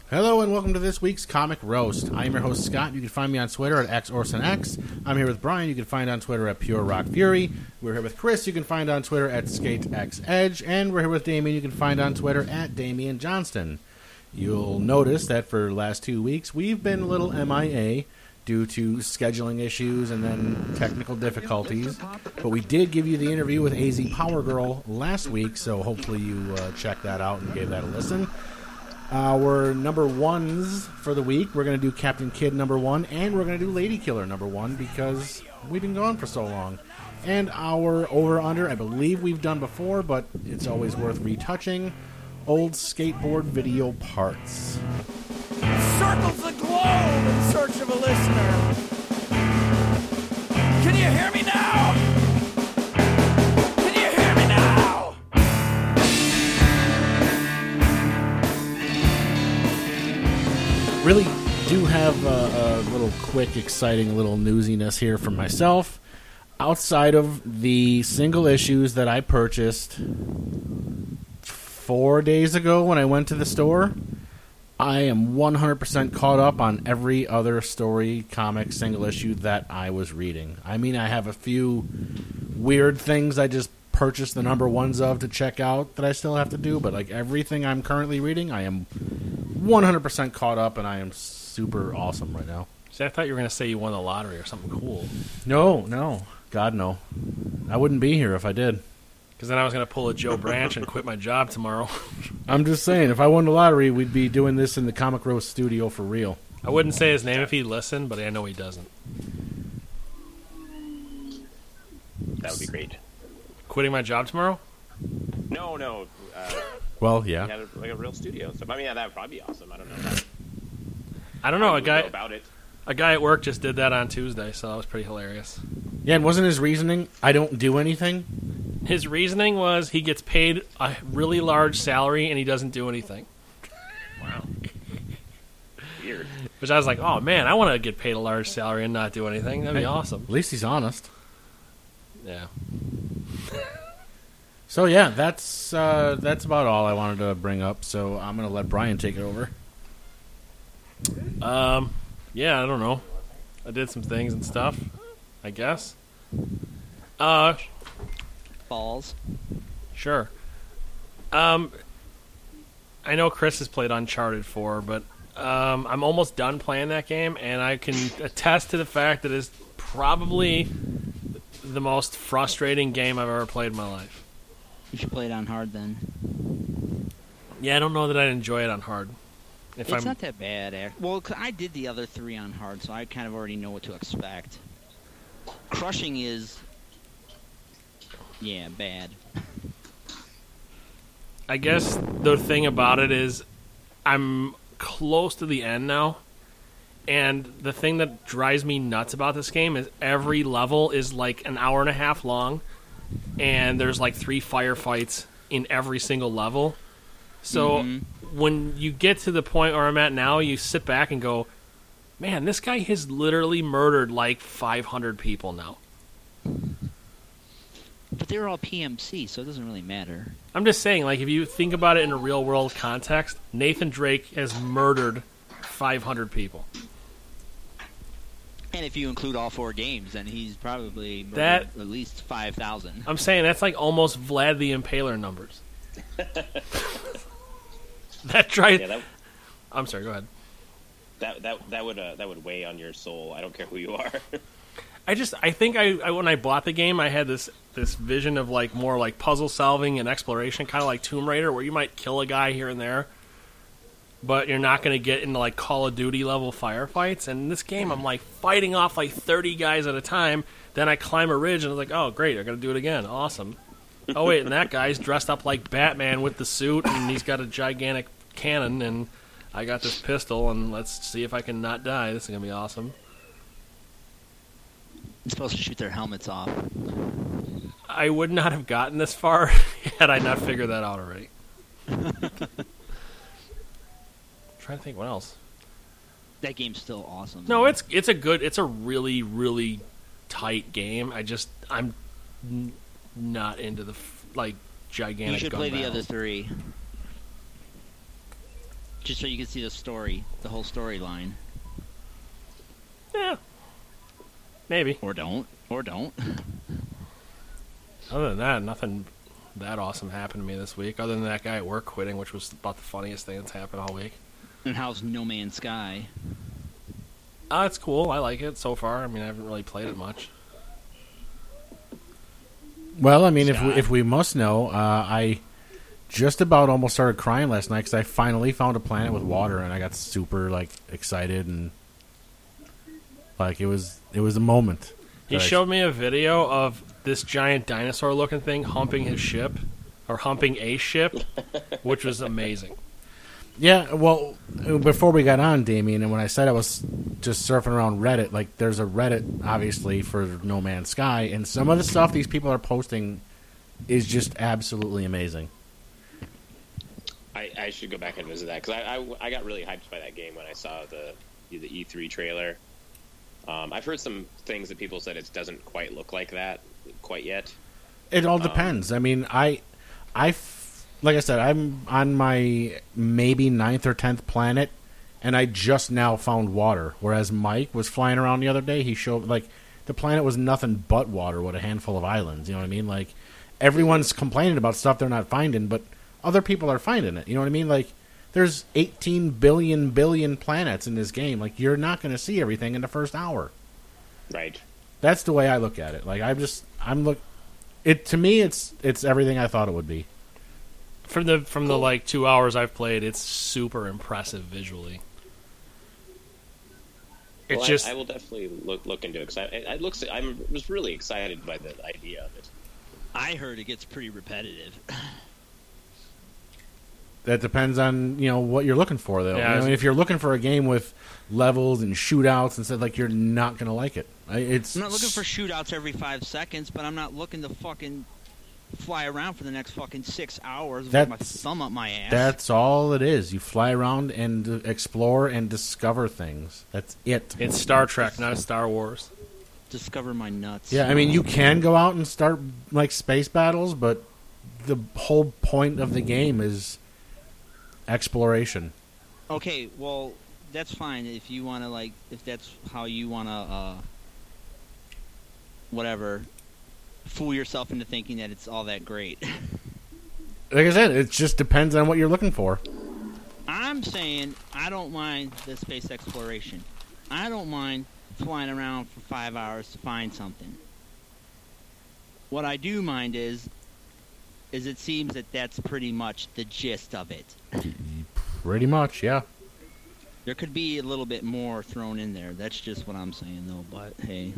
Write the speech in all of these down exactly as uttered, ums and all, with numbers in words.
Hello and welcome to this week's Comic Roast. I am your host, Scott. You can find me on Twitter at X Orson X. I'm here with Brian. You can find on Twitter at Pure Rock Fury. We're here with Chris. You can find on Twitter at SkateXEdge. And we're here with Damien. You can find on Twitter at Damien Johnston. You'll notice that for the last two weeks, we've been a little M I A due to scheduling issues and then technical difficulties. But we did give you the interview with A Z Power Girl last week, so hopefully you uh, checked that out and gave that a listen. Our number ones for the week, we're going to do Captain Kidd number one, and we're going to do Lady Killer number one because we've been gone for so long. And our over-under, I believe we've done before, but it's always worth retouching, old skateboard video parts. Circles the globe in search of a listener. Can you hear me now? Can you hear me now? Really do have a, a little quick, exciting little newsiness here from myself. Outside of the single issues that I purchased four days ago when I went to the store, I am one hundred percent caught up on every other story, comic, single issue that I was reading. I mean, I have a few weird things I just purchased the number ones of to check out that I still have to do, but like everything I'm currently reading, I am one hundred percent caught up, and I am super awesome right now. See, I thought you were going to say you won the lottery or something cool. No, no. God, no. I wouldn't be here if I did. Because then I was going to pull a Joe Branch and quit my job tomorrow. I'm just saying, if I won the lottery, we'd be doing this in the Comic Roast studio for real. I wouldn't say his name if he'd listen, but I know he doesn't. That would be great. Quitting my job tomorrow? No, no. Uh, Well, yeah. we had a, like a real studio. So I mean, yeah, that would probably be awesome. I don't know. I don't know. How A would we guy, go about it. a guy at work just did that on Tuesday, so that was pretty hilarious. Yeah, and wasn't his reasoning, I don't do anything? His reasoning was he gets paid a really large salary and he doesn't do anything. Wow. Weird. Which I was like, oh man, I want to get paid a large salary and not do anything. That'd be Hey, awesome. At least he's honest. Yeah. So yeah, that's uh, that's about all I wanted to bring up. So I'm gonna let Brian take it over. Um, yeah, I don't know. I did some things and stuff, I guess. Uh, Balls. sure. Um, I know Chris has played Uncharted four, but um, I'm almost done playing that game, and I can attest to the fact that it's probably the most frustrating game I've ever played in my life. You should play it on hard then. Yeah, I don't know that I'd enjoy it on hard. If It's I'm, not that bad. Act- well, 'cause I did the other three on hard, so I kind of already know what to expect. Crushing is, yeah, bad. I guess the thing about it is I'm close to the end now, and the thing that drives me nuts about this game is every level is like an hour and a half long, and there's like three firefights in every single level. So Mhm. when you get to the point where I'm at now, you sit back and go, man, this guy has literally murdered like five hundred people now. But they're all P M C, so it doesn't really matter. I'm just saying, like, if you think about it in a real world context, Nathan Drake has murdered five hundred people. And if you include all four games, then he's probably murdered That- at least five thousand. I'm saying that's like almost Vlad the Impaler numbers. that drives. Yeah, that I'm sorry. Go ahead. that that that would uh, that would weigh on your soul. I don't care who you are. I just I think I, I when I bought the game, I had this this vision of like more like puzzle solving and exploration, kind of like Tomb Raider, where you might kill a guy here and there, but you're not going to get into like Call of Duty level firefights. And in this game, I'm like fighting off like thirty guys at a time. Then I climb a ridge, and I was like, oh great, I got to do it again. Awesome. Oh wait, and that guy's dressed up like Batman with the suit, and he's got a gigantic cannon, and I got this pistol, and let's see if I can not die. This is gonna be awesome. You're supposed to shoot their helmets off. I would not have gotten this far had I not figured that out already. Trying to think what else. That game's still awesome. No, it's it's a good, it's a really really tight game. I just I'm n- not into the f- like gigantic. You should gun play the battles. other three. Just so you can see the story, the whole storyline. Yeah. Maybe. Or don't. Or don't. Other than that, nothing that awesome happened to me this week, other than that guy at work quitting, which was about the funniest thing that's happened all week. And how's No Man's Sky? Uh, it's cool. I like it so far. I mean, I haven't really played it much. Well, I mean, if we, Scott. if we must know, uh, I just about almost started crying last night because I finally found a planet with water, and I got super like excited and like it was it was a moment. He that I- showed me a video of this giant dinosaur-looking thing humping his ship, or humping a ship, which was amazing. Yeah, well, before we got on, Damien, and when I said I was just surfing around Reddit, like, there's a Reddit, obviously, for No Man's Sky, and some of the stuff these people are posting is just absolutely amazing. I, I should go back and visit that because I, I I got really hyped by that game when I saw the the E three trailer. Um, I've heard some things that people said it doesn't quite look like that quite yet. It all depends. I mean, I, I, f- like I said, I'm on my maybe ninth or tenth planet, and I just now found water. Whereas Mike was flying around the other day, he showed like the planet was nothing but water with a handful of islands. You know what I mean? Like everyone's complaining about stuff they're not finding, but other people are finding it. You know what I mean? Like there's eighteen billion billion planets in this game. Like you're not going to see everything in the first hour. Right. That's the way I look at it. Like I'm just I'm look it to me it's it's everything I thought it would be. From the from the Cool. like two hours I've played, it's super impressive visually. It's Well, just I, I will definitely look look into it because I, I it looks I was really excited by the idea of it. I heard it gets pretty repetitive. That depends on, you know, what you're looking for though. Yeah, You know, it's- if you're looking for a game with levels and shootouts and stuff, like you're not going to like it. I- It's I'm not looking for shootouts every five seconds, but I'm not looking to fucking fly around for the next fucking six hours with my That's- thumb up my ass. That's all it is. You fly around and uh, explore and discover things. That's it. it's Star Trek, not Star Wars. Discover my nuts. Yeah, I mean, you can go out and start like space battles, but the whole point of the game is exploration. Okay, well, that's fine if you want to, like, if that's how you want to, uh, whatever, fool yourself into thinking that it's all that great. Like I said, it just depends on what you're looking for. I'm saying I don't mind the space exploration. I don't mind flying around for five hours to find something. What I do mind is, is it seems that that's pretty much the gist of it. Pretty much, yeah. There could be a little bit more thrown in there. That's just what I'm saying, though. But hey,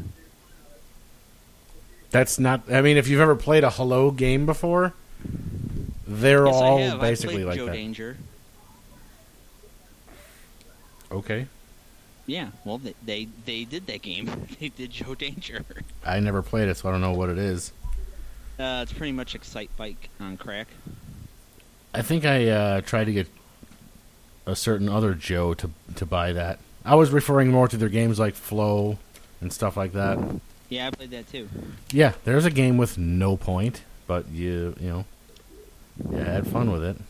That's not. I mean, if you've ever played a Hello game before, they're yes, all I have. basically I played like Joe that. Danger. Okay, Yeah, well, they, they they did that game. They did Joe Danger. I never played it, so I don't know what it is. Uh, it's pretty much Excite Bike on crack. I think I uh, tried to get a certain other Joe to to buy that. I was referring more to their games like Flow and stuff like that. Yeah, I played that too. Yeah, there's a game with no point, but you you know, you had fun with it.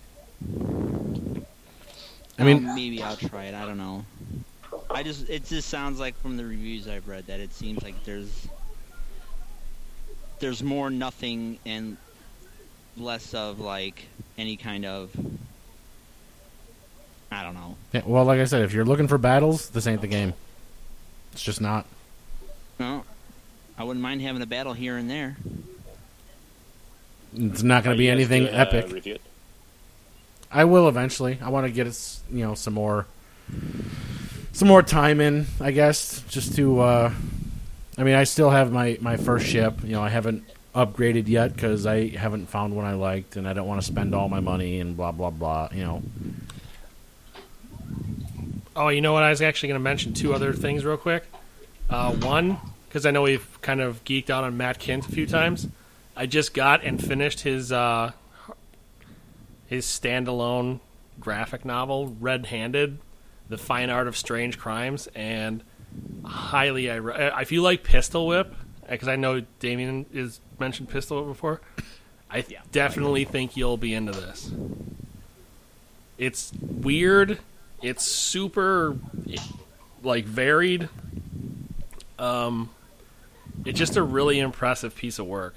I mean, Um, maybe I'll try it. I don't know. I just it just sounds like from the reviews I've read that it seems like there's there's more nothing and less of like any kind of I don't know. yeah, well, like I said, if you're looking for battles, this ain't the game. It's just not. No, I wouldn't mind having a battle here and there. It's not going Are to be you guys anything doing, uh, epic. review it? I will eventually. I want to get it, you know, some more, some more time in. I guess just to. Uh, I mean, I still have my, my first ship. You know, I haven't upgraded yet because I haven't found one I liked, and I don't want to spend all my money and blah blah blah. You know. Oh, you know what? I was actually going to mention two other things real quick. Uh, one, because I know we've kind of geeked out on Matt Kint a few times. I just got and finished his uh, his standalone graphic novel, Red Handed, The Fine Art of Strange Crimes, and highly, I re- if you like Pistol Whip, because I know Damien has mentioned Pistol Whip before, I Yeah. definitely think you'll be into this. It's weird. It's super, like, varied. Um, it's just a really impressive piece of work.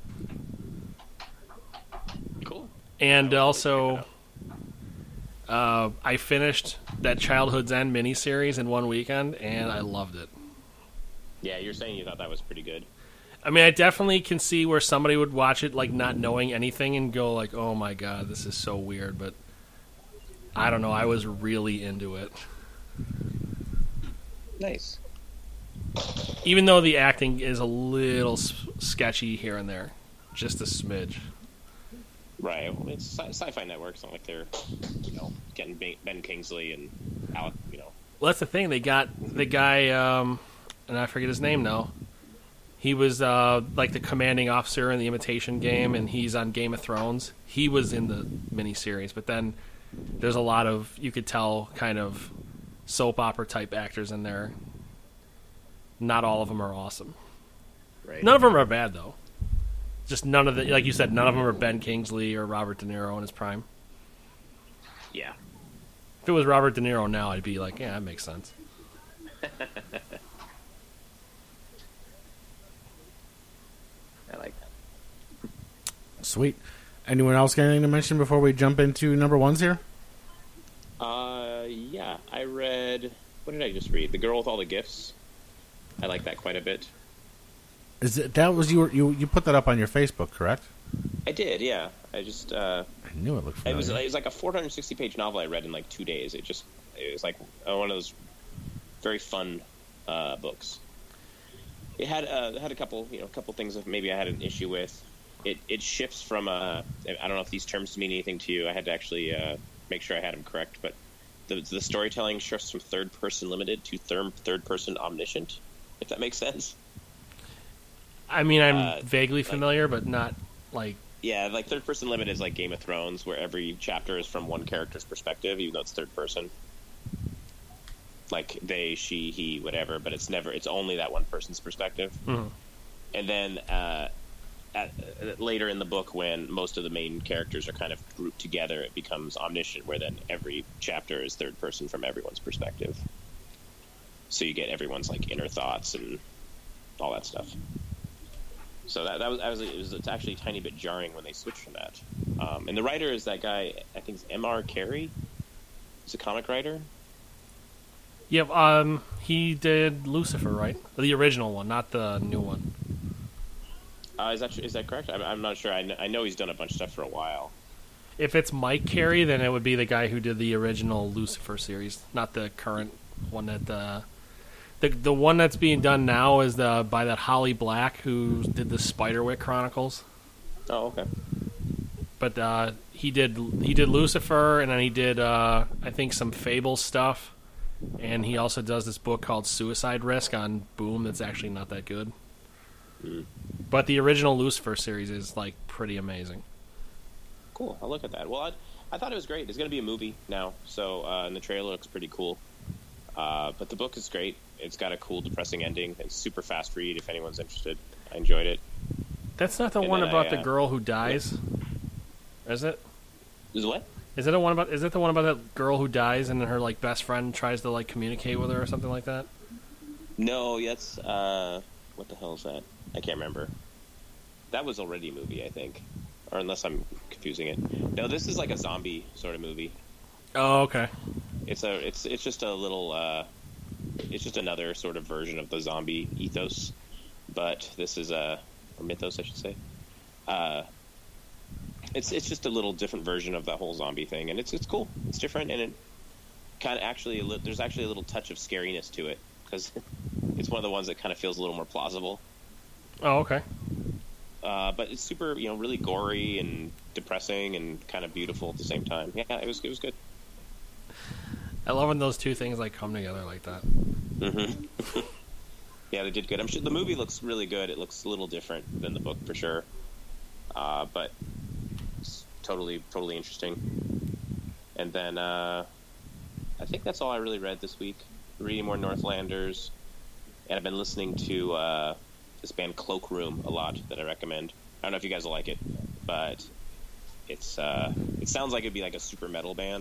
Cool. And also, uh, I finished that Childhood's End miniseries in one weekend, and I loved it. Yeah, you're saying you thought that was pretty good. I mean, I definitely can see where somebody would watch it, like, not knowing anything and go, like, oh my god, this is so weird, but I don't know, I was really into it. Nice. Even though the acting is a little s- sketchy here and there. Just a smidge. Right. Well, it's sci- Sci-Fi Network. It's not like they're, you know, getting Ben Ben Kingsley and Alec, you know. Well, that's the thing. They got the guy, um, and I forget his name now. He was uh, like the commanding officer in the Imitation Game, and he's on Game of Thrones. He was in the miniseries, but then there's a lot of, you could tell, kind of soap opera type actors in there. Not all of them are awesome. Right. None of them are bad, though. Just none of the, like you said, none of them are Ben Kingsley or Robert De Niro in his prime. Yeah. If it was Robert De Niro now, I'd be like, yeah, that makes sense. I like that. Sweet. Anyone else got anything to mention before we jump into number ones here? Uh, yeah, I read. What did I just read? The Girl with All the Gifts. I like that quite a bit. Is it that was you? Were, you you put that up on your Facebook, correct? I did, yeah. I just. Uh, I knew it looked it familiar. was. It was like a four hundred sixty page novel I read in like two days. It just. It was like uh, one of those very fun uh, books. It had uh, it had a couple, you know, a couple things that maybe I had an issue with. It it shifts from uh, I don't know if these terms mean anything to you. I had to actually uh, make sure I had them correct, but the the storytelling shifts from third person limited to third third person omniscient. If that makes sense. I mean, I'm Uh, vaguely like- familiar, but not like. Yeah, like third person limited is like Game of Thrones, where every chapter is from one character's perspective, even though it's third person. Like they, she, he, whatever, but it's never. It's only that one person's perspective. Mhm. And then uh, at, uh, later in the book, when most of the main characters are kind of grouped together, it becomes omniscient, where then every chapter is third person from everyone's perspective. So you get everyone's like inner thoughts and all that stuff. So that that was, I was it was it's actually a tiny bit jarring when they switched from that. Um, and the writer is that guy, I think it's M R Carey. He's a comic writer. Yeah, um, he did Lucifer, right? The original one, not the new one. Uh, is that is that correct? I'm, I'm not sure. I, kn- I know he's done a bunch of stuff for a while. If it's Mike Carey, then it would be the guy who did the original Lucifer series, not the current one that uh, the the one that's being done now is the by that Holly Black who did the Spiderwick Chronicles. Oh, okay. But uh, he did he did Lucifer, and then he did uh, I think some Fable stuff, and he also does this book called Suicide Risk on Boom that's actually not that good. Mm. But the original Lucifer series is like pretty amazing. Cool. I'll look at that. Well, I, I thought it was great. There's going to be a movie now, so uh, and the trailer looks pretty cool. Uh, but the book is great. It's got a cool, depressing ending. It's super fast read. If anyone's interested, I enjoyed it. That's not the And one then about I, the uh, girl who dies, is it? Is what? Is it a one about? Is it the one about that girl who dies and then her like best friend tries to like communicate with her or something like that? No, that's uh, what the hell is that? I can't remember. That was already a movie, I think, or unless I'm confusing it. No, this is like a zombie sort of movie. Oh, okay. It's a, it's, it's just a little, uh, it's just another sort of version of the zombie ethos, but this is a, or mythos, I should say. Uh, it's, it's just a little different version of that whole zombie thing, and it's, it's cool. It's different, and it kind of actually, a li- there's actually a little touch of scariness to it because it's one of the ones that kind of feels a little more plausible. Oh, okay. Uh, but it's super, you know, really gory and depressing and kind of beautiful at the same time. Yeah, it was, it was good. I love when those two things like come together like that. Mm-hmm. Yeah, they did good. I'm sure the movie looks really good. It looks a little different than the book for sure, uh, but it's totally, totally interesting. And then uh, I think that's all I really read this week. Reading more Northlanders, and I've been listening to uh, this band Cloakroom a lot that I recommend. I don't know if you guys will like it, but it's uh, it sounds like it'd be like a super metal band.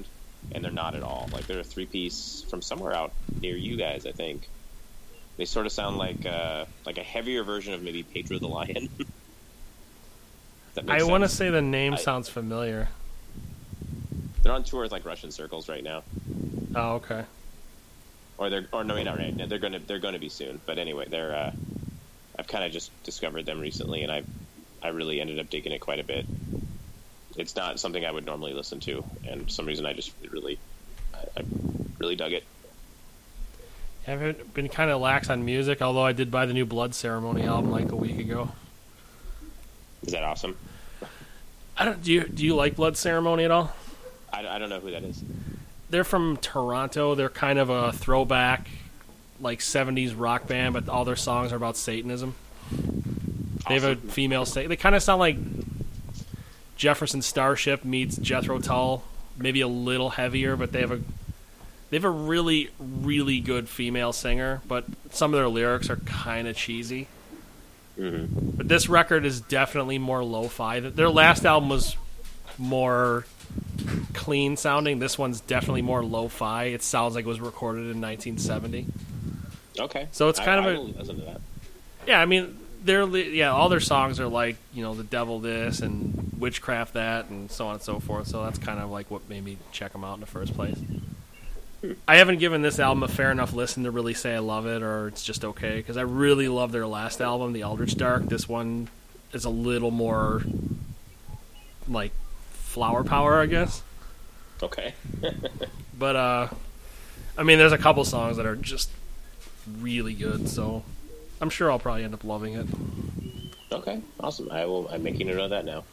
and they're not at all. Like they're a three piece from somewhere out near you guys, I think. They sort of sound like uh, like a heavier version of maybe Pedro the Lion. That makes I want to sense. say the name I- sounds familiar. They're on tour with like Russian circles right now, Oh, okay. or they're or no, not right. They're gonna they're gonna be soon. But anyway, they're. Uh, I've kind of just discovered them recently, and I I really ended up digging it quite a bit. It's not something I would normally listen to, and for some reason I just really I, I really dug it. I haven't been kind of lax on music, although I did buy the new Blood Ceremony album like a week ago. Is that awesome? I don't. Do you do you like Blood Ceremony at all? I, I don't know who that is. They're from Toronto. They're kind of a throwback, like seventies rock band, but all their songs are about Satanism. They have a Awesome. female Satan. They kind of sound like Jefferson Starship meets Jethro Tull, maybe a little heavier, but they have a they have a really really good female singer. But some of their lyrics are kind of cheesy. Mm-hmm. But this record is definitely more lo-fi. Their last album was more clean sounding. This one's definitely more lo-fi. It sounds like it was recorded in nineteen seventy. Okay. So it's kind I, of I a- will listen to that. Yeah, I mean, they're li- yeah, all their songs are like, you know, the devil this and witchcraft that and so on and so forth. So that's kind of like what made me check them out in the first place. I haven't given this album a fair enough listen to really say I love it or it's just okay, because I really love their last album, The Eldritch Dark. This one is a little more like flower power, I guess. Okay. But uh, I mean, there's a couple songs that are just really good, so I'm sure I'll probably end up loving it. Okay. Awesome. I will. I'm making a note of that now.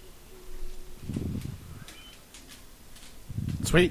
Sweet.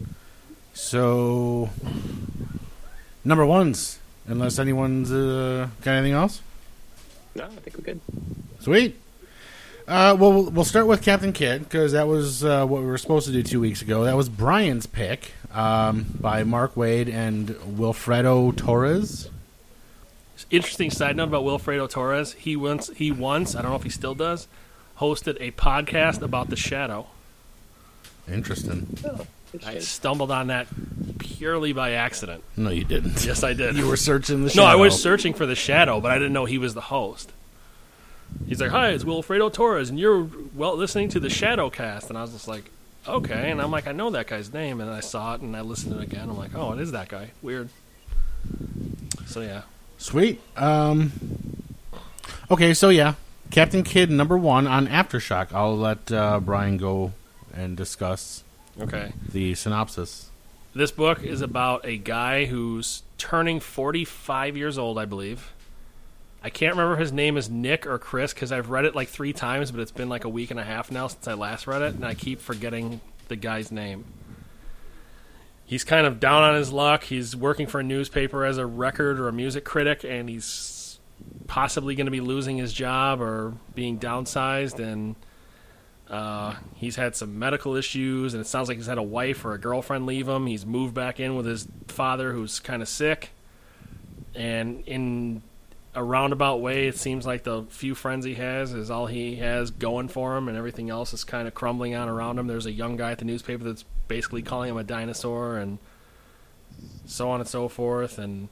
So, number ones, unless anyone's uh, got anything else? No, I think we're good. Sweet. Uh, well, we'll we'll start with Captain Kidd, because that was uh, what we were supposed to do two weeks ago. That was Brian's pick um, by Mark Wade and Wilfredo Torres. Interesting side note about Wilfredo Torres. He once, he once, I don't know if he still does, hosted a podcast about The Shadow. Interesting. Oh, I interesting. stumbled on that purely by accident. No, you didn't. Yes, I did. You were searching the No, shadow. I was searching for The Shadow, but I didn't know he was the host. He's like, "Hi, it's Wilfredo Torres, and you're well listening to the Shadow Cast." And I was just like, "Okay." And I'm like, "I know that guy's name," and I saw it, and I listened to it again. I'm like, "Oh, it is that guy. Weird." So yeah, Sweet. Um, okay, so yeah, Captain Kidd number one on Aftershock. I'll let uh, Brian go and discuss okay. the synopsis. This book is about a guy who's turning forty-five years old, I believe. I can't remember if his name is Nick or Chris because I've read it like three times, but it's been like a week and a half now since I last read it, and I keep forgetting the guy's name. He's kind of down on his luck. He's working for a newspaper as a record or a music critic, and he's possibly going to be losing his job or being downsized, and uh, he's had some medical issues, and it sounds like he's had a wife or a girlfriend leave him. He's moved back in with his father who's kind of sick, and in a roundabout way, it seems like the few friends he has is all he has going for him, and everything else is kind of crumbling on around him. There's a young guy at the newspaper that's basically calling him a dinosaur, and so on and so forth. And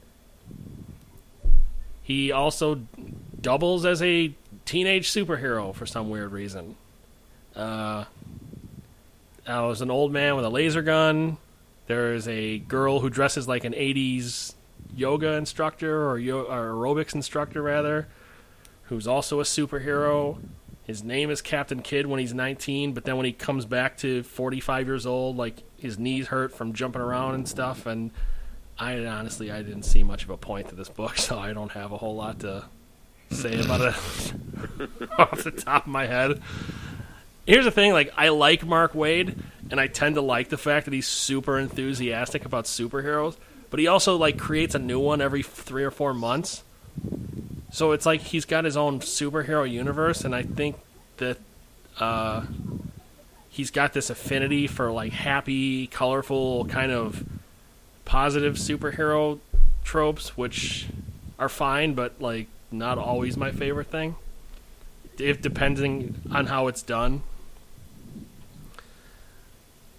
he also doubles as a teenage superhero for some weird reason. Uh, I was an old man with a laser gun. There's a girl who dresses like an eighties yoga instructor or, yo- or aerobics instructor rather, who's also a superhero. His name is Captain Kidd when he's nineteen, but then when he comes back to forty-five years old, like his knees hurt from jumping around and stuff. And I honestly, I didn't see much of a point to this book, so I don't have a whole lot to say about it off the top of my head. Here's the thing, like, I like Mark Wade, and I tend to like the fact that he's super enthusiastic about superheroes, but he also, like, creates a new one every three or four months. So it's like he's got his own superhero universe, and I think that uh, he's got this affinity for, like, happy, colorful, kind of positive superhero tropes, which are fine, but, like, not always my favorite thing, if depending on how it's done.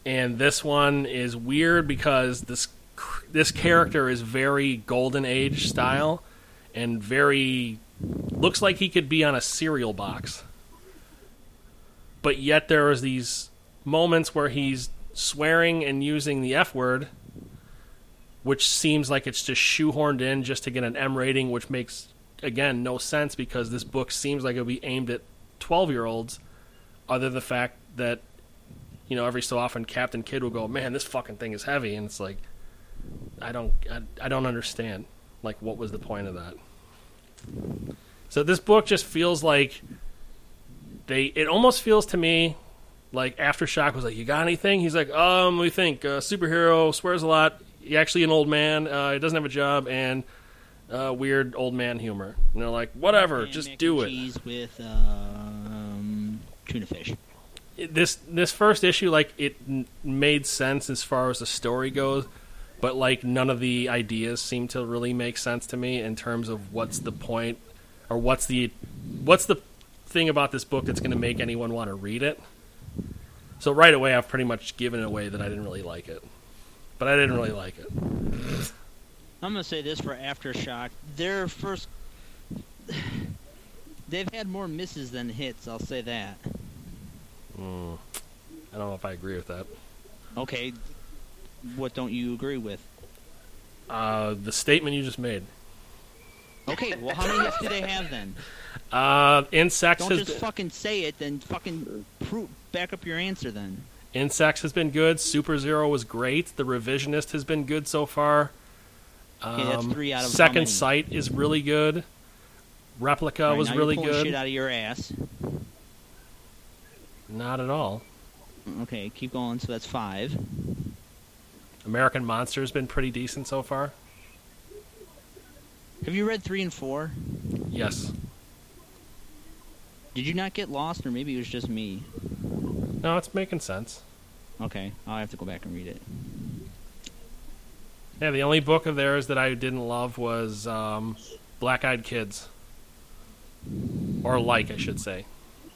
and this one is weird because this this character is very Golden Age style and very looks like he could be on a cereal box. But yet there is these moments where he's swearing and using the F word, which seems like it's just shoehorned in just to get an M rating, which makes, again, no sense because this book seems like it would be aimed at twelve-year-olds, other than the fact that, you know, every so often Captain Kidd will go, man, this fucking thing is heavy, and it's like, I don't, I, I don't understand. Like, what was the point of that? So this book just feels like they, it almost feels to me like Aftershock was like, you got anything? He's like, um, we think, uh, superhero, swears a lot, he actually an old man, uh, he doesn't have a job, and uh, weird old man humor. And they're like, whatever, And just mac do and it. Cheese with um, tuna fish. This this first issue, like, it n- made sense as far as the story goes, but like none of the ideas seem to really make sense to me in terms of what's the point or what's the what's the thing about this book that's going to make anyone want to read it. So right away, I've pretty much given it away that I didn't really like it, but I didn't really like it. I'm gonna say this for Aftershock: their first, they've had more misses than hits. I'll say that. Mm, I don't know if I agree with that. Okay, what don't you agree with? Uh, the statement you just made. Okay, well, how many hits do they have then? Uh, Insects Don't has just been, fucking say it, then fucking prove, back up your answer then. Insects has been good. Super Zero was great. The Revisionist has been good so far. Um, Okay, that's three out of how Second many? Sight is really good. Replica All right, was now really you're pulling good. shit out of your ass. Not at all. Okay, keep going. So that's five. American Monster has been pretty decent so far. Have you read three and four? Yes. Did you not get lost, or maybe it was just me? No, it's making sense. Okay, I'll have to go back and read it. Yeah, the only book of theirs that I didn't love was um, Black Eyed Kids. Or like, I should say.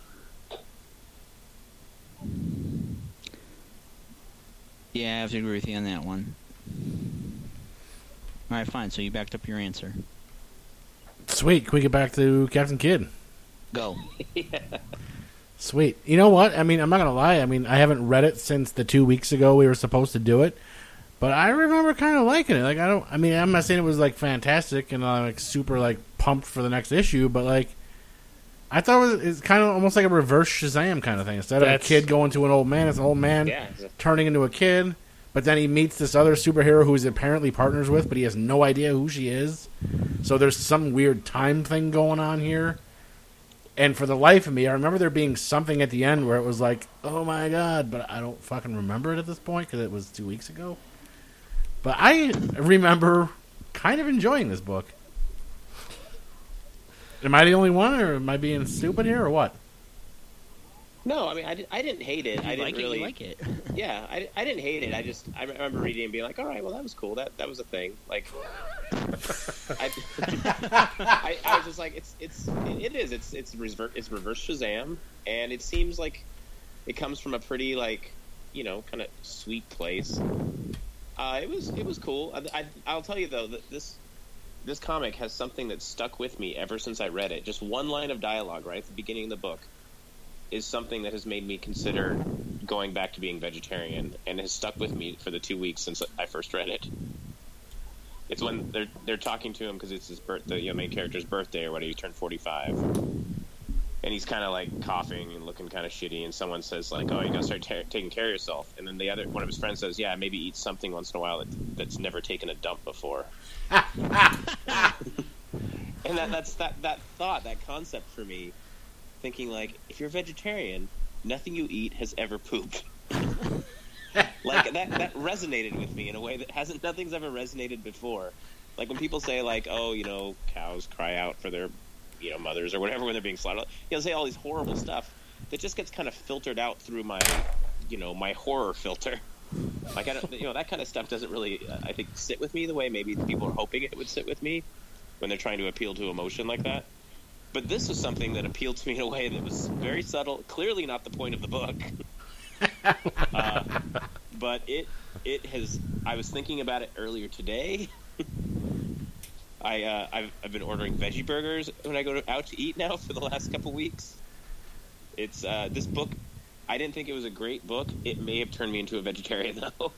Yeah, I have to agree with you on that one. All right, fine. So you backed up your answer. Sweet. Can we get back to Captain Kidd? Go. Sweet. You know what? I mean, I'm not going to lie. I mean, I haven't read it since the two weeks ago we were supposed to do it. But I remember kind of liking it. Like, I don't, I mean, I'm not saying it was, like, fantastic and, uh, like, super, like, pumped for the next issue, but, like, I thought it was it's kind of almost like a reverse Shazam kind of thing. Instead of That's- a kid going to an old man, it's an old man Yeah, it's a- turning into a kid. But then he meets this other superhero who he's apparently partners with, but he has no idea who she is. So there's some weird time thing going on here. And for the life of me, I remember there being something at the end where it was like, oh my god, but I don't fucking remember it at this point because it was two weeks ago. But I remember kind of enjoying this book. Am I the only one, or am I being stupid here, or what? No, I mean, I, di- I didn't hate it. If you I didn't like really it, you like it. Yeah, I, I didn't hate it. I just I remember reading and being like, all right, well, that was cool. That that was a thing. Like, I, I, I was just like, it's it's it is it's it's reverse it's reverse Shazam, and it seems like it comes from a pretty like you know kind of sweet place. Uh, it was it was cool. I, I I'll tell you though that this this comic has something that stuck with me ever since I read it. Just one line of dialogue right at the beginning of the book is something that has made me consider going back to being vegetarian and has stuck with me for the two weeks since I first read it. It's when they're they're talking to him because it's his birthday, you know, main character's birthday or whatever. He turned forty-five, and he's kind of like coughing and looking kind of shitty. And someone says like, "Oh, you gotta start ta- taking care of yourself." And then the other one of his friends says, "Yeah, maybe eat something once in a while that, that's never taken a dump before." And that that's that that thought, that concept for me. Thinking like, if you're a vegetarian, nothing you eat has ever pooped. Like that that resonated with me in a way that hasn't nothing's ever resonated before. Like when people say like, oh, you know, cows cry out for their, you know, mothers or whatever when they're being slaughtered. You know, say all these horrible stuff that just gets kind of filtered out through my, you know, my horror filter. Like I don't, you know, that kind of stuff doesn't really, uh, I think, sit with me the way maybe people are hoping it would sit with me when they're trying to appeal to emotion like that. But this was something that appealed to me in a way that was very subtle, clearly not the point of the book. uh, but it it has. I was thinking about it earlier today. I uh, I've I've been ordering veggie burgers when I go to, out to eat now for the last couple weeks. It's uh, this book. I didn't think it was a great book. It may have turned me into a vegetarian though.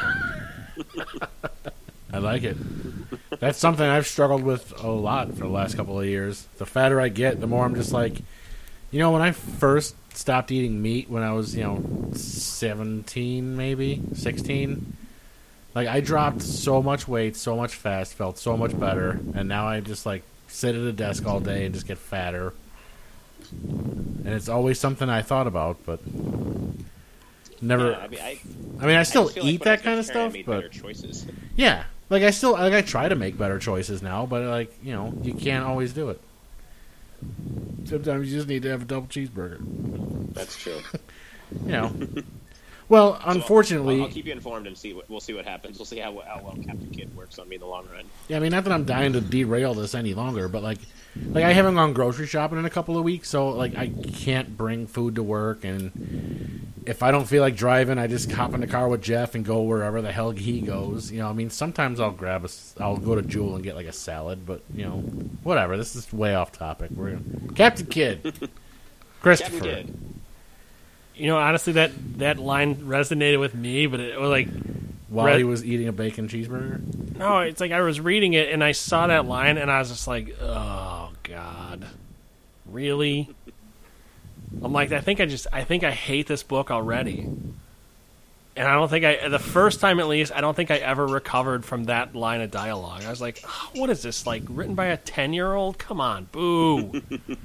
I like it. That's something I've struggled with a lot for the last couple of years. The fatter I get, the more I'm just like, you know, when I first stopped eating meat when I was, you know, seventeen maybe, sixteen, like I dropped so much weight, so much fast, felt so much better, and now I just like sit at a desk all day and just get fatter. And it's always something I thought about, but never. Yeah, I mean, I, I mean, I still I just feel eat like when I that kind of was vegetarian, I stuff, made but better choices. yeah, like I still like I try to make better choices now, but like you know, you can't always do it. Sometimes you just need to have a double cheeseburger. That's true. You know. Well, So unfortunately, I'll, I'll keep you informed and see what we'll see what happens. We'll see how how well Captain Kidd works on me in the long run. yeah, I mean, not that I'm dying to derail this any longer, but like, like I haven't gone grocery shopping in a couple of weeks, so like I can't bring food to work, and if I don't feel like driving, I just hop in the car with Jeff and go wherever the hell he goes. You know, I mean, sometimes I'll grab a, s- I'll go to Jewel and get like a salad, but you know, whatever. This is way off topic. We're gonna, Captain Kidd, Christopher. Captain Kidd. You know, honestly, that, that line resonated with me, but it was like, While Red- he was eating a bacon cheeseburger. no, it's like I was reading it and I saw that line and I was just like, oh God, really? I'm like, I think I just, I think I hate this book already. And I don't think I, the first time at least, I don't think I ever recovered from that line of dialogue. I was like, oh, what is this, like, written by a ten-year-old? Come on, boo.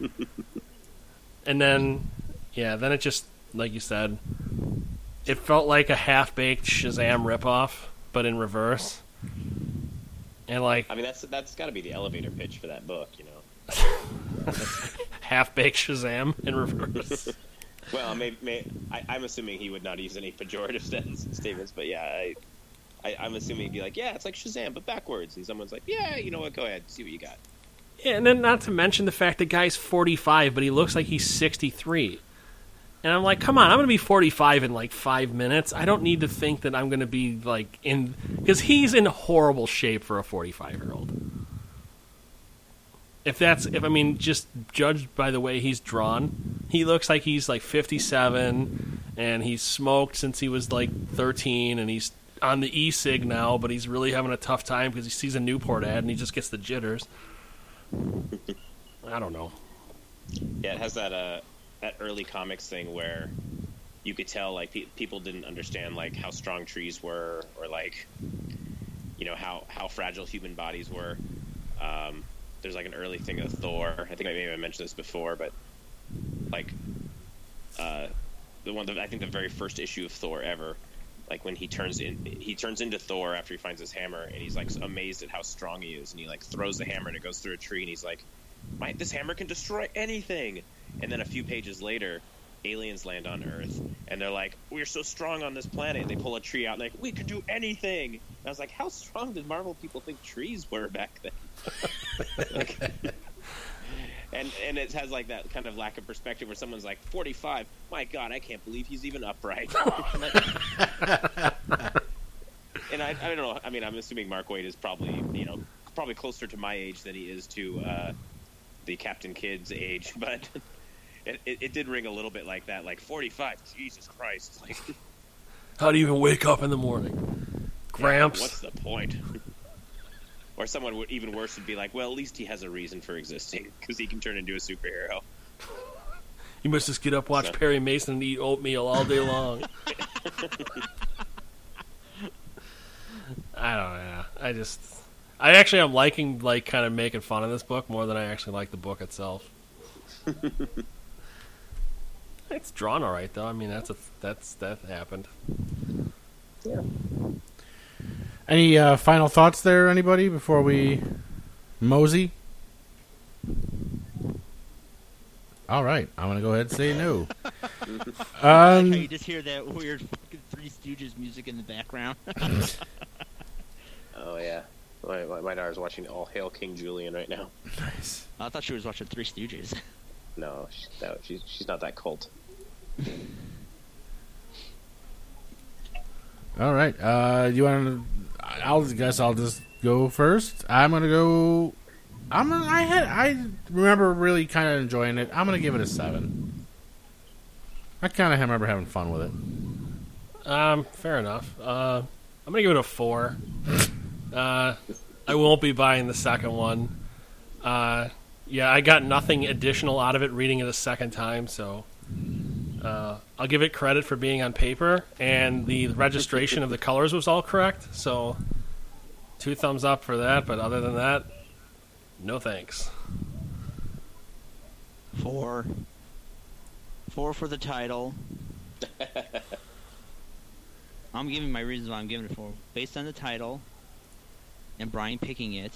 And then, yeah, then it just, like you said, it felt like a half-baked Shazam ripoff, but in reverse. And, like, I mean, that's that's got to be the elevator pitch for that book, you know. half-baked Shazam in reverse. Well, may, may, I, I'm assuming he would not use any pejorative sentence, statements, but yeah, I, I, I'm assuming he'd be like, yeah, it's like Shazam, but backwards. And someone's like, yeah, you know what, go ahead, see what you got. Yeah, and then not to mention the fact the guy's forty-five, but he looks like he's sixty-three. And I'm like, come on, I'm going to be forty-five in like five minutes. I don't need to think that I'm going to be like in... Because he's in horrible shape for a forty-five-year-old. If that's... If I mean, just judged by the way he's drawn, he looks like he's like fifty-seven, and he's smoked since he was like thirteen, and he's on the e-cig now, but he's really having a tough time because he sees a Newport ad and he just gets the jitters. I don't know. Yeah, it has that uh, that early comics thing where you could tell like pe- people didn't understand like how strong trees were, or like you know how how fragile human bodies were. Um, there's like an early thing of Thor. I think I maybe I mentioned this before, but like uh, the one that I think the very first issue of Thor ever, like when he turns in he turns into Thor after he finds his hammer, and he's like amazed at how strong he is, and he like throws the hammer and it goes through a tree, and he's like, My, this hammer can destroy anything. And then a few pages later, aliens land on Earth, and they're like, we're so strong on this planet. And they pull a tree out, and like, we could do anything. And I was like, how strong did Marvel people think trees were back then? Like, and and it has like that kind of lack of perspective where someone's like, forty-five, my God, I can't believe he's even upright. And I, I don't know. I mean, I'm assuming Mark Waid is probably, you know, probably closer to my age than he is to uh, the Captain Kidd's age, but it, it, it did ring a little bit like that, like forty-five. Jesus Christ! Like, How do you even wake up in the morning? Gramps. yeah, what's the point? Or someone would, even worse would be like, well, at least he has a reason for existing because he can turn into a superhero. You must just get up, watch So- Perry Mason, and eat oatmeal all day long. I don't know. I just, I actually am liking like kind of making fun of this book more than I actually like the book itself. It's drawn all right though. I mean, that's a that's that happened. Any uh, final thoughts there, anybody, before we mosey? All right, I'm gonna go ahead and say no. How um, you just hear that weird fucking Three Stooges music in the background. Oh yeah, my, my, my daughter's watching All Hail King Julian right now. nice. I thought she was watching Three Stooges. No, she's, no, she's she's not that cult. All right. Uh, you want to? I'll guess I'll just go first. I'm gonna go. I'm. Gonna, I had. I remember really kind of enjoying it. I'm gonna give it a seven. I kind of remember having fun with it. Um, fair enough. Uh, I'm gonna give it a four. uh, I won't be buying the second one. Uh, yeah, I got nothing additional out of it reading it a second time, so uh, I'll give it credit for being on paper, and the registration of the colors was all correct, so two thumbs up for that, but other than that, no thanks. Four. Four for the title. I'm giving my reasons why I'm giving it four. Based on the title and Brian picking it.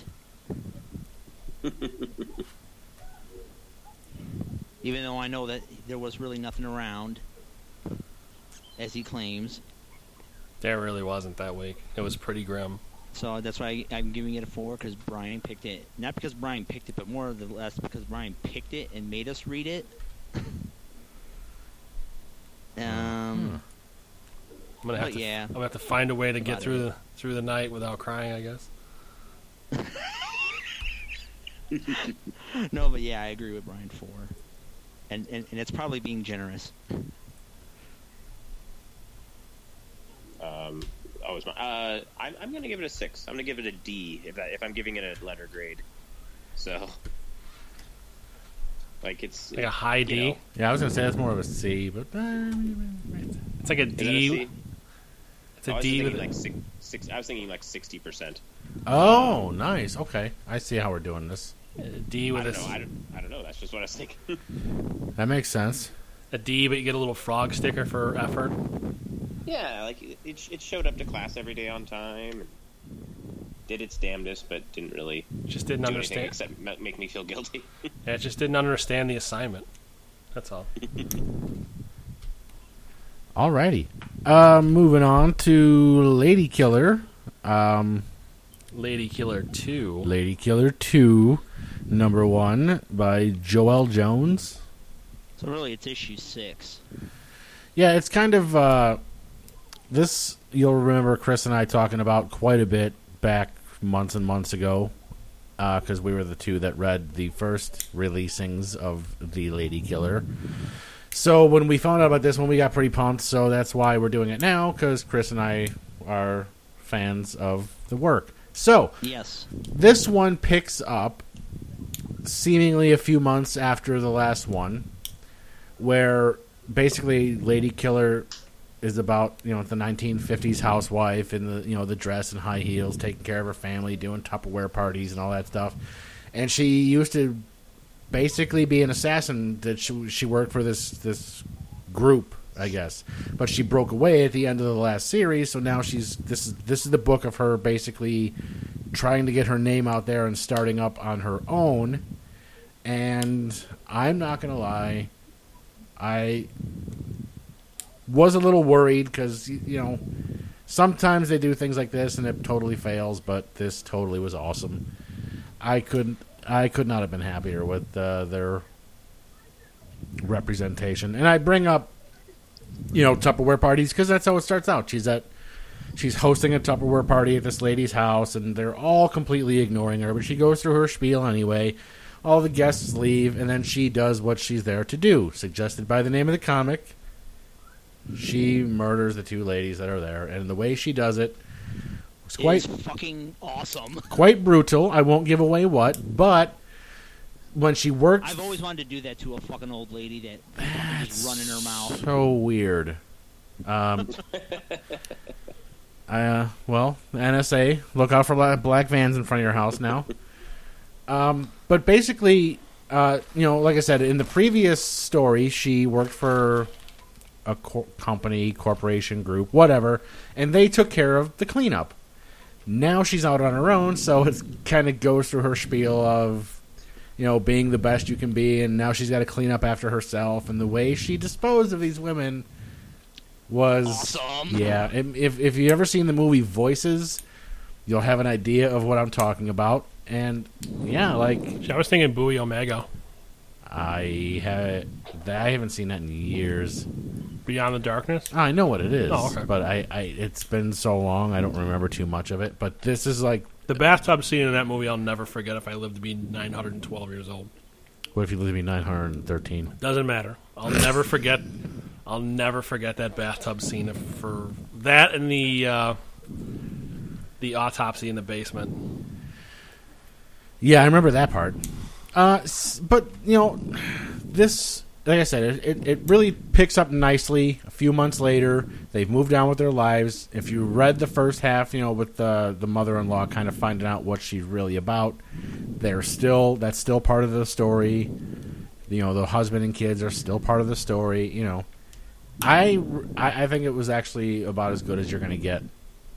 Even though I know that there was really nothing around, as he claims. There really wasn't that week. It was pretty grim. So that's why I, I'm giving it a four, because Brian picked it. Not because Brian picked it, but more or less because Brian picked it and made us read it. um, I'm gonna have but to. yeah. I'm gonna have to find a way to get About through it. the through the night without crying, I guess. No, but yeah, I agree with Brian, four. And, and, and it's probably being generous. Um, oh, it's my. Uh, I'm I'm gonna give it a six. I'm gonna give it a D if I, if I'm giving it a letter grade. So, like it's Like a high you D. know, Yeah, I was gonna say that's more of a C, but It's like a is that a D. C? It's I a was D thinking with. like six, six. I was thinking like sixty percent. oh, nice. Okay, I see how we're doing this. A D I with don't a, know. I don't. I don't know. That's just what I was thinking. That makes sense. a D, but you get a little frog sticker for effort. Yeah, like it, it. It showed up to class every day on time. And did its damnedest, but didn't really Just didn't do anything understand. except ma- make me feel guilty. Yeah, it just didn't understand the assignment. That's all. Alrighty. Uh, moving on to Lady Killer. Um, Lady Killer two. Lady Killer two, number one by Joelle Jones. So really, it's issue six. Yeah, it's kind of uh, this. You'll remember Chris and I talking about quite a bit back months and months ago, because we were the two that read the first releasings of the Lady Killer. So when we found out about this one, we got pretty pumped. So that's why we're doing it now, because Chris and I are fans of the work. So Yes. this one picks up seemingly a few months after the last one, where basically Lady Killer is about, you know, the nineteen fifties housewife in the, you know, the dress and high heels, taking care of her family, doing Tupperware parties and all that stuff. And she used to basically be an assassin. That she she worked for this this group, I guess, but she broke away at the end of the last series. So now she's this is this is the book of her basically trying to get her name out there and starting up on her own. And I'm not gonna lie, I was a little worried because, you know, sometimes they do things like this and it totally fails, but this totally was awesome. I couldn't, I could not have been happier with uh, their representation. And I bring up, you know, Tupperware parties because that's how it starts out. She's at, she's hosting a Tupperware party at this lady's house, and they're all completely ignoring her. But she goes through her spiel anyway. All the guests leave, and then she does what she's there to do, suggested by the name of the comic. She murders the two ladies that are there, and the way she does it was quite It's fucking awesome. quite brutal. I won't give away what, but when she worked, I've always wanted to do that to a fucking old lady that fucking just run in her mouth. so weird. Um, uh, well, N S A, look out for la- black vans in front of your house now. Um, but basically, uh, you know, like I said, in the previous story, she worked for a co- company, corporation, group, whatever, and they took care of the cleanup. Now she's out on her own, so it kind of goes through her spiel of, you know, being the best you can be, and now she's got to clean up after herself, and the way she disposed of these women was Awesome. Yeah, if if if you ever seen the movie Voices, you'll have an idea of what I'm talking about. And yeah, like I was thinking Bowie Omega. I have I haven't seen that in years. Beyond the Darkness? I know what it is, Oh, okay. but I, I it's been so long I don't remember too much of it. But this is like, The bathtub scene in that movie I'll never forget if I live to be nine hundred twelve years old. what if you live to be nine hundred thirteen? Doesn't matter. I'll never forget. I'll never forget that bathtub scene if- for that and the uh, the autopsy in the basement. Yeah, I remember that part. Uh, s- but you know, this, like I said, it, it, it really picks up nicely. A few months later, they've moved on with their lives. If you read the first half, you know, with the the mother-in-law kind of finding out what she's really about, they're still that's still part of the story. You know, the husband and kids are still part of the story. You know, I I, I think it was actually about as good as you're going to get.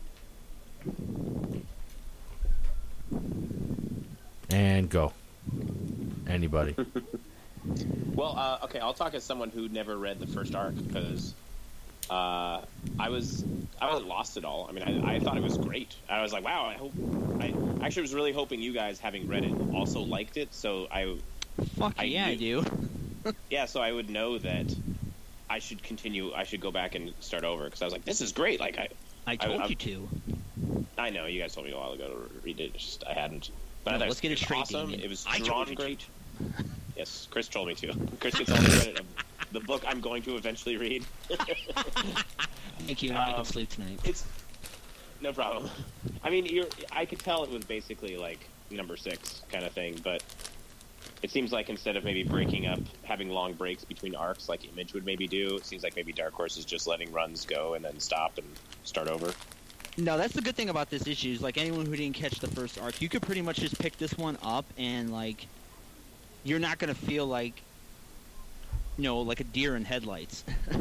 And go. Anybody. Well, uh, okay, I'll talk as someone who never read the first arc because uh, I was I wasn't lost at all. I mean, I, I thought it was great. I was like, wow. I hope. I actually was really hoping you guys, having read it, also liked it. So I, Fuck I yeah, I knew- do. yeah, so I would know that I should continue. I should go back and start over because I was like, this is great. Like I, I told I- you to. I know you guys told me a while ago to read it. It's just I hadn't. But No, I thought let's get it was straight, awesome. Damien. It was I drawn told you to. great. Yes, Chris told me to. Chris gets all the credit of the book I'm going to eventually read. Thank you. I Um, can sleep tonight. It's no problem. I mean, you're, I could tell it was basically like number six kind of thing, but it seems like instead of maybe breaking up, having long breaks between arcs like Image would maybe do, it seems like maybe Dark Horse is just letting runs go and then stop and start over. No, that's the good thing about this issue is, like, anyone who didn't catch the first arc, you could pretty much just pick this one up and, like, you're not going to feel like, you know, like a deer in headlights.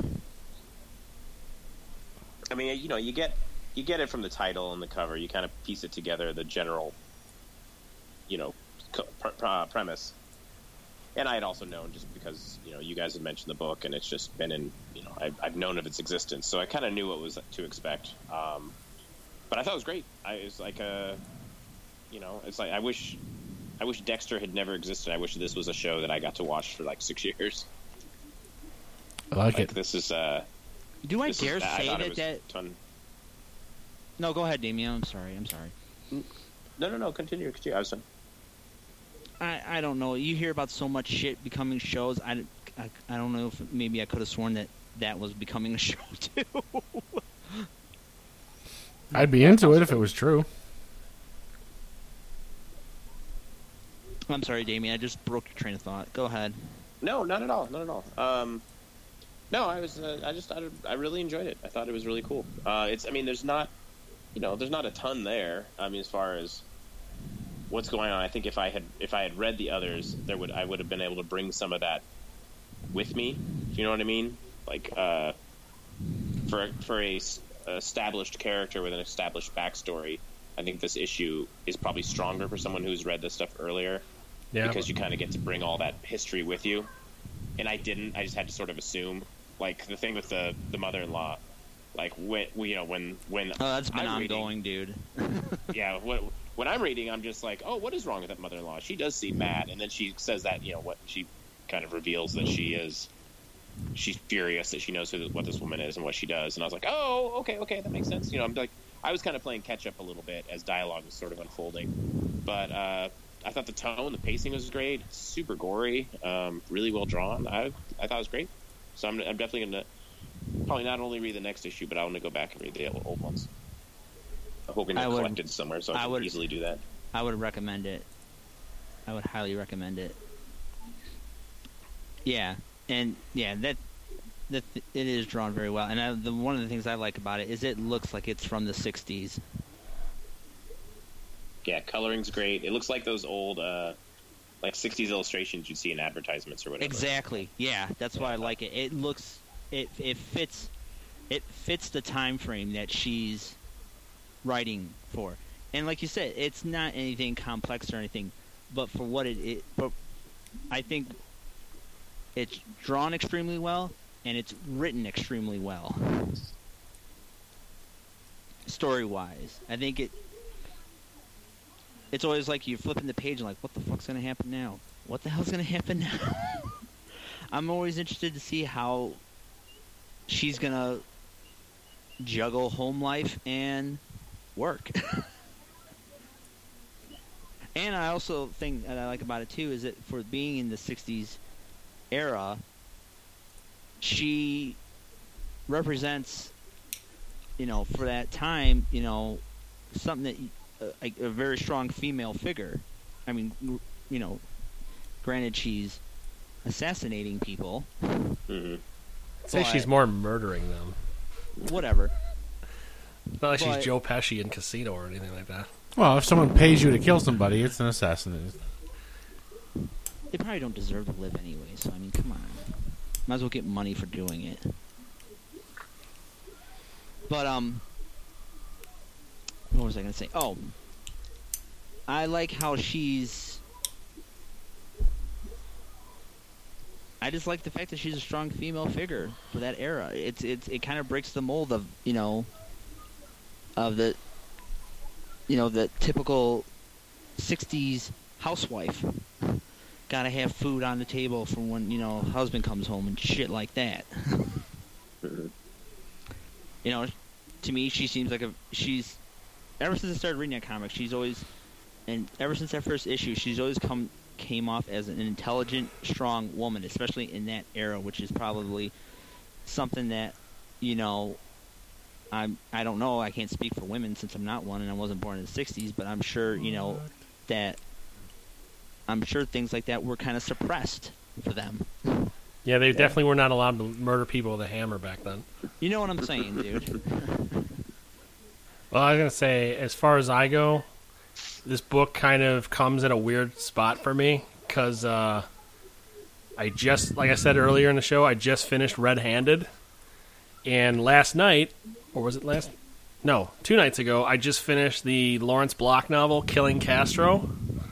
I mean, you know, you get you get it from the title and the cover. You kind of piece it together, the general, you know, co- pr- uh, premise. And I had also known just because, you know, you guys had mentioned the book and it's just been in, you know, I've, I've known of its existence. So I kind of knew what was to expect. Um, but I thought it was great. I, it was like a, you know, it's like I wish, I wish Dexter had never existed. I wish this was a show that I got to watch for like six years. I like Like it. this is, uh, Do I this dare is, I say thought it that was that... ton. No, go ahead, Damien. I'm sorry. I'm sorry. No, no, no. Continue. Continue. I was done. I, I don't know. You hear about so much shit becoming shows. I, I, I don't know if maybe I could have sworn that that was becoming a show, too. I'd be into it if it was true. I'm sorry, Damien. I just broke your train of thought. Go ahead. No, not at all. Not at all. Um, no, I was. Uh, I just. I, I really enjoyed it. I thought it was really cool. Uh, it's. I mean, there's not. You know, there's not a ton there. I mean, as far as what's going on, I think if I had if I had read the others, there would I would have been able to bring some of that with me. Do you know what I mean? Like, uh, for for a s- established character with an established backstory, I think this issue is probably stronger for someone who's read this stuff earlier. Yeah. Because you kind of get to bring all that history with you. And I didn't. I just had to sort of assume. Like, the thing with the, the mother-in-law, like, when, you know, when... when Oh, that's been I'm reading- ongoing, dude. yeah, when, when I'm reading, I'm just like, oh, what is wrong with that mother-in-law? She does seem mad. And then she says that, you know, what she kind of reveals that she is... She's furious that she knows who, what this woman is and what she does. And I was like, oh, okay, okay, that makes sense. You know, I'm like... I was kind of playing catch-up a little bit as dialogue was sort of unfolding. But, uh... I thought the tone, the pacing was great. Super gory, um, really well drawn. I I thought it was great. So I'm, I'm definitely going to probably not only read the next issue, but I want to go back and read the old, old ones. I'm hoping they're I would- collected somewhere, so I, I can would- easily do that. I would recommend it. I would highly recommend it. Yeah, and yeah, that that it is drawn very well. And I, the one of the things I like about it is it looks like it's from the sixties. Yeah, coloring's great. It looks like those old, uh, like sixties illustrations you'd see in advertisements or whatever. Exactly. Yeah, that's why I like it. It looks it it fits it fits the time frame that she's writing for. And like you said, it's not anything complex or anything, but for what it, it but I think it's drawn extremely well and it's written extremely well. Story-wise, I think it it's always like you're flipping the page and like, what the fuck's going to happen now? What the hell's going to happen now? I'm always interested to see how she's gonna juggle home life and work. And I also think that I like about it too is that for being in the sixties era, she represents, you know, for that time, you know, something that uh, like a very strong female figure. I mean, you know, granted she's assassinating people. Mm-hmm. I'd say she's more murdering them. Whatever. Not like But- she's Joe Pesci in Casino or anything like that. Well, if someone pays you to kill somebody, it's an assassination. They probably don't deserve to live anyway, so I mean, come on. Might as well get money for doing it. But, um... what was I going to say? Oh. I like how she's... I just like the fact that she's a strong female figure for that era. It's it's it kind of breaks the mold of, you know, of the, you know, the typical sixties housewife. Gotta have food on the table for when, you know, husband comes home and shit like that. You know, to me, she seems like a, she's, ever since I started reading that comic, she's always, and ever since that first issue, she's always come, came off as an intelligent, strong woman, especially in that era, which is probably something that, you know, I'm, I don't know, I can't speak for women since I'm not one and I wasn't born in the sixties, but I'm sure, you know, that, I'm sure things like that were kind of suppressed for them. Yeah, they definitely were not allowed to murder people with a hammer back then. You know what I'm saying, dude? Well, I was going to say, as far as I go, this book kind of comes at a weird spot for me because uh, I just, like I said earlier in the show, I just finished Red Handed. And last night, or was it last? No, two nights ago, I just finished the Lawrence Block novel, Killing Castro.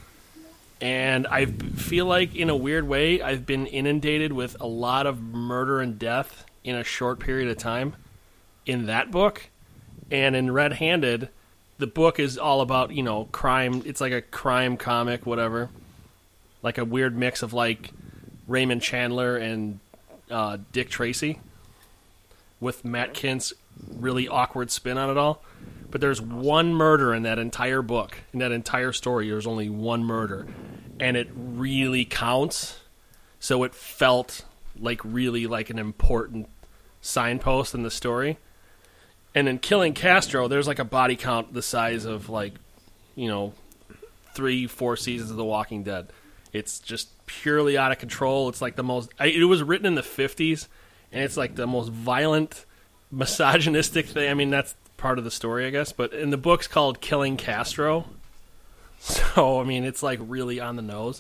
And I feel like, in a weird way, I've been inundated with a lot of murder and death in a short period of time in that book. And in Red Handed, the book is all about, you know, crime. It's like a crime comic, whatever. Like a weird mix of, like, Raymond Chandler and uh, Dick Tracy with Matt Kint's really awkward spin on it all. But there's one murder in that entire book. In that entire story, there's only one murder. And it really counts. So it felt like really like an important signpost in the story. And in Killing Castro, there's like a body count the size of like, you know, three, four seasons of The Walking Dead. It's just purely out of control. It's like the most... I, it was written in the fifties, and it's like the most violent, misogynistic thing. I mean, that's part of the story, I guess. But in the book's called Killing Castro. So, I mean, it's like really on the nose.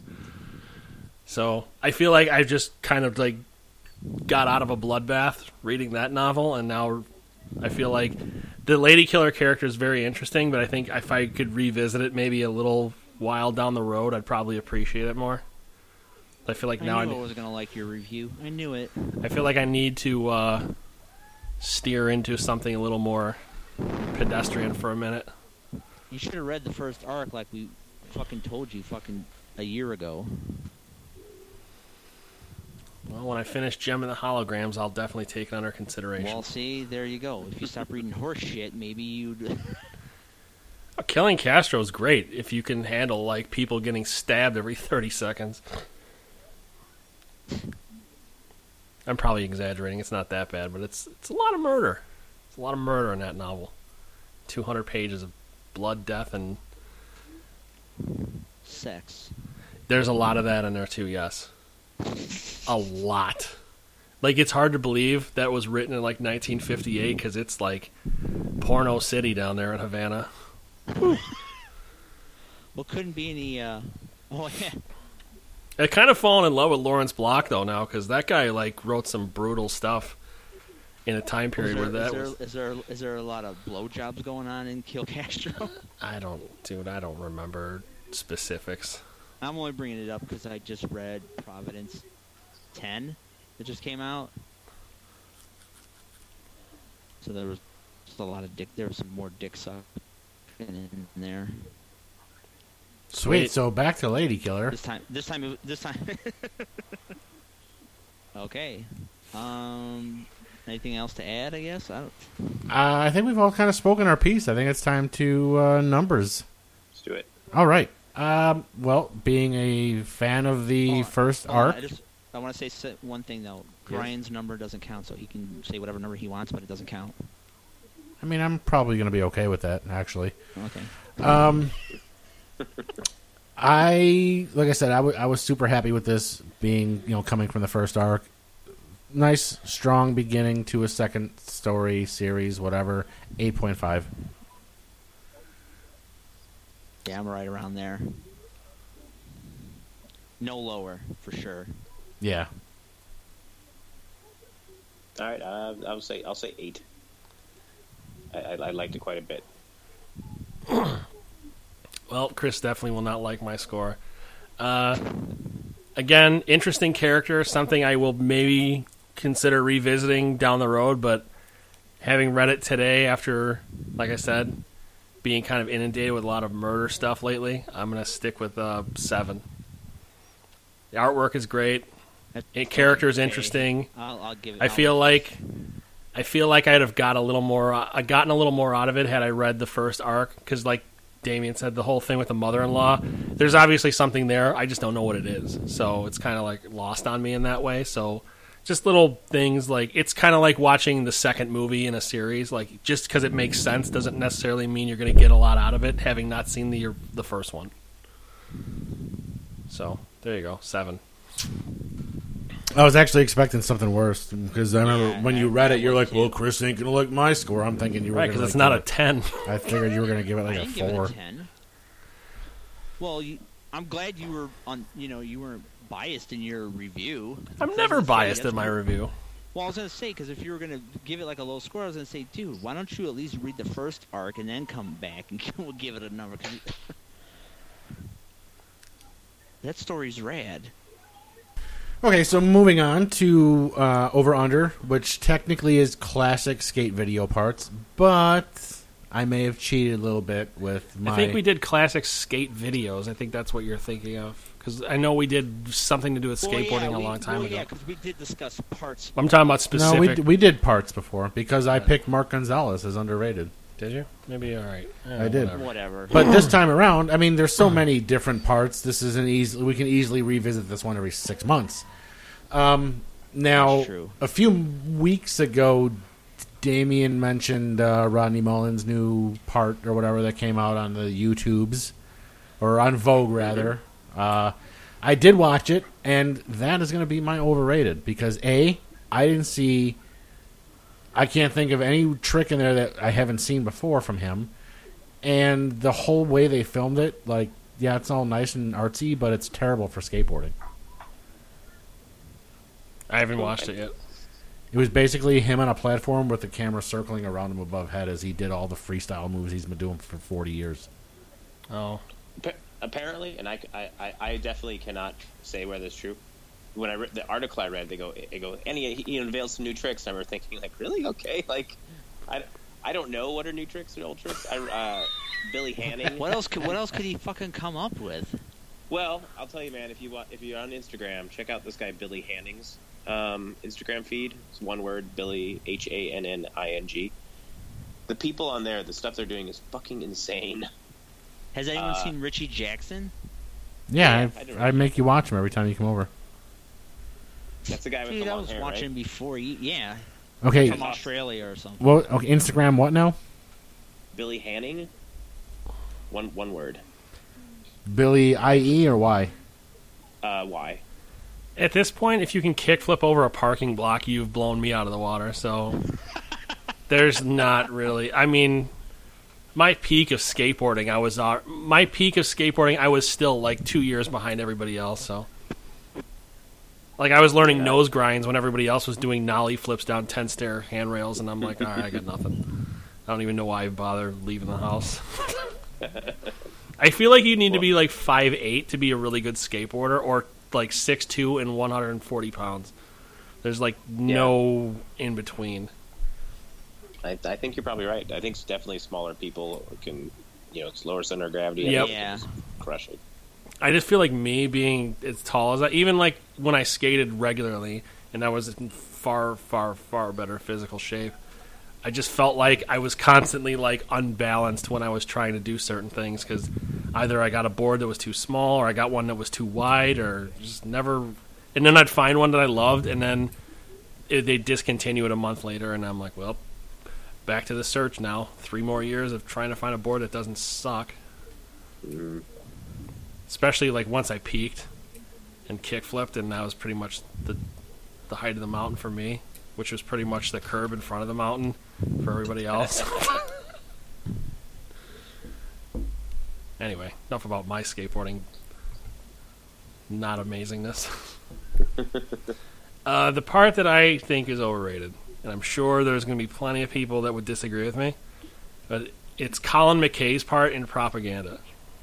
So, I feel like I just kind of like got out of a bloodbath reading that novel, and now I feel like the lady killer character is very interesting, but I think if I could revisit it maybe a little while down the road, I'd probably appreciate it more. I feel like I now knew I, I was going to like your review. I knew it. I feel like I need to uh, steer into something a little more pedestrian for a minute. You should have read the first arc like we fucking told you fucking a year ago. Well, when I finish Gem and the Holograms, I'll definitely take it under consideration. Well, see, there you go. If you stop reading horse shit, maybe you'd... Oh, Killing Castro is great if you can handle like people getting stabbed every thirty seconds. I'm probably exaggerating. It's not that bad, but it's it's a lot of murder. It's a lot of murder in that novel. two hundred pages of blood, death, and Sex. there's a lot of that in there too, yes. A lot. Like, it's hard to believe that was written in like nineteen fifty-eight because it's like porno city down there in Havana. Well, couldn't be any, uh... Oh, yeah. I kind of fallen in love with Lawrence Block, though, now, because that guy, like, wrote some brutal stuff in a time period is there, where that is there, was... is there is there a lot of blowjobs going on in Kill Castro? I don't... Dude, I don't remember specifics. I'm only bringing it up because I just read Providence ten that just came out. So there was just a lot of dick... There was some more dick suck in, in there. Sweet. Wait. So back to Lady Killer. This time... This time... it- This time... Okay. Um... Anything else to add? I guess I don't. Uh, I think we've all kind of spoken our piece. I think it's time to uh, numbers. Let's do it. All right. Um, well, being a fan of the Oh, first hold on, arc, I just I want to say s- one thing though. Yes. Ryan's number doesn't count, so he can say whatever number he wants, but it doesn't count. I mean, I'm probably going to be okay with that, actually. Okay. Um, I like I said, I, w- I was super happy with this being, you know, coming from the first arc. Nice, strong beginning to a second story series, whatever. eight point five. Yeah, I'm right around there. No lower, for sure. Yeah. All right, uh, I'll say I'll say eight. I, I, I liked it quite a bit. Well, Chris definitely will not like my score. Uh, again, interesting character, something I will maybe consider revisiting down the road, but having read it today after, like I said, being kind of inundated with a lot of murder stuff lately, I'm going to stick with uh, seven. The artwork is great. That- The character is okay. interesting. I'll, I'll give it. I I'll- feel like I feel like I'd have got a little more. Uh, I gotten a little more out of it had I read the first arc, because, like Damien said, the whole thing with the mother-in-law. There's obviously something there. I just don't know what it is, so it's kind of like lost on me in that way. So, just little things like it's kind of like watching the second movie in a series. Like just because it makes sense doesn't necessarily mean you're going to get a lot out of it, having not seen the the first one. So there you go, seven. I was actually expecting something worse, because I remember Yeah, when you I- read I it, you're was like, too. well, Chris ain't going to like my score. I'm thinking you were Right, going because to it's not a ten. I figured you were going to give it like I a didn't give four. it a ten. Well, you, I'm glad you were on. You know, you weren't biased in your review. I'm Because never I was gonna say, biased that's in my what- review. Well, I was gonna say, because if you were gonna give it like a low score, I was gonna say, dude, why don't you at least read the first arc and then come back and we'll give it a number? 'Cause you- that story's rad. Okay, so moving on to uh, Over Under, which technically is classic skate video parts, but I may have cheated a little bit with my. I think we did classic skate videos. I think that's what you're thinking of. Because I know we did something to do with Well, skateboarding yeah, a we- long time well, ago. Yeah, because we did discuss parts. I'm talking about No, specific. we, d- we did parts before, because I picked Mark Gonzalez as underrated. Did you? Maybe all right. I did. Whatever. Whatever. But this time around, I mean, there's so many different parts. This is an easy. We can easily revisit this one every six months. Um, now, That's true. a few weeks ago, Damien mentioned uh, Rodney Mullen's new part or whatever that came out on the YouTubes, or on Vogue rather. Uh, I did watch it, and that is going to be my overrated because A, I didn't see. I can't think of any trick in there that I haven't seen before from him. And the whole way they filmed it, like, yeah, it's all nice and artsy, but it's terrible for skateboarding. I haven't watched it yet. It was basically him on a platform with the camera circling around him above head as he did all the freestyle moves he's been doing for forty years. Oh. Appa- Apparently, and I, I, I- I definitely cannot say whether it's true. When I read the article I read, they go, they go, and he, he unveiled some new tricks. And I remember thinking, like, really? Okay, like, I, I don't know what are new tricks or old tricks. I, uh, Billy Hanning. What else? Could, what else could he fucking come up with? Well, I'll tell you, man. If you want, if you're on Instagram, check out this guy Billy Hanning's um, Instagram feed. It's one word: Billy H A N N I N G. The people on there, the stuff they're doing is fucking insane. Has anyone Uh, seen Richie Jackson? Yeah, Yeah, I I, don't I make you watch him every time you come over. That's the guy with Dude, the I long was hair, watching right? before. You, yeah, Okay, from Australia or something. well, okay, Instagram, what now? Billy Hanning. One one word. Billy I E or Y? Uh, why? At this point, if you can kickflip over a parking block, you've blown me out of the water. So there's not really. I mean, my peak of skateboarding, I was uh, my peak of skateboarding. I was still like two years behind everybody else. So, like, I was learning Yeah. nose grinds when everybody else was doing nollie flips down ten stair handrails, and I'm like, all right, I got nothing. I don't even know why I bother leaving the house. I feel like you need to be like five eight to be a really good skateboarder, or like six two and one hundred forty pounds. There's like no in between. I, I think you're probably right. I think it's definitely smaller people can, you know, it's lower center of gravity. Yep. Yeah. Crush it. I just feel like me being as tall as I, even like when I skated regularly, and I was in far, far, far better physical shape. I just felt like I was constantly like unbalanced when I was trying to do certain things because either I got a board that was too small or I got one that was too wide or just never. And then I'd find one that I loved, and then it, they'd discontinue it a month later, and I'm like, well, back to the search now. Three more years of trying to find a board that doesn't suck. Mm. Especially like once I peaked and kick flipped, and that was pretty much the the height of the mountain for me, which was pretty much the curb in front of the mountain for everybody else. Anyway, enough about my skateboarding not amazingness. uh, the part that I think is overrated, and I'm sure there's going to be plenty of people that would disagree with me, but it's Colin McKay's part in Propaganda.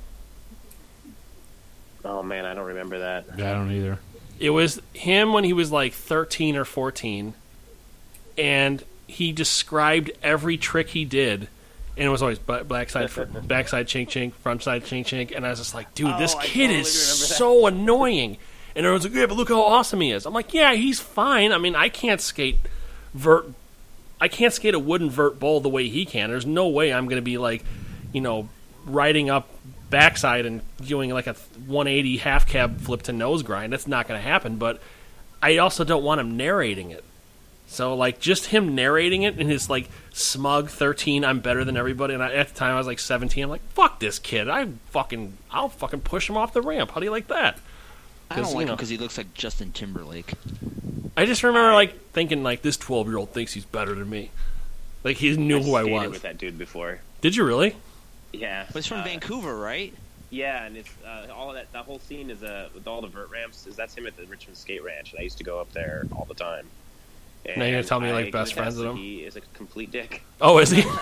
Oh man, I don't remember that. Yeah, I don't either. It was him when he was like thirteen or fourteen, and he described every trick he did, and it was always backside, backside chink chink, front side chink chink, and I was just like, dude, Oh, this I kid totally is remember that. so annoying. And everyone's like, yeah, but look how awesome he is. I'm like, yeah, he's fine. I mean, I can't skate vert, I can't skate a wooden vert bowl the way he can. There's no way I'm going to be like, you know, riding up backside and doing like a one eighty half cab flip to nose grind. That's not going to happen, but I also don't want him narrating it. So like just him narrating it in his like smug thirteen, I'm better than everybody, and I, at the time I was like seventeen. I'm like, fuck this kid. I fucking I'll fucking push him off the ramp. How do you like that? I don't 'Cause, like you know, him because he looks like Justin Timberlake. I just remember like thinking like this twelve year old thinks he's better than me. Like he knew who I skated was. with that dude before. Did you really? Yeah. But he's from uh, Vancouver, right? Yeah, and it's uh, all of that. That whole scene is uh, with all the vert ramps. Is that's him at the Richmond Skate Ranch, and I used to go up there all the time. And Now you're gonna tell me, like, I best can friends attest with that him? He is a complete dick. Oh, is he?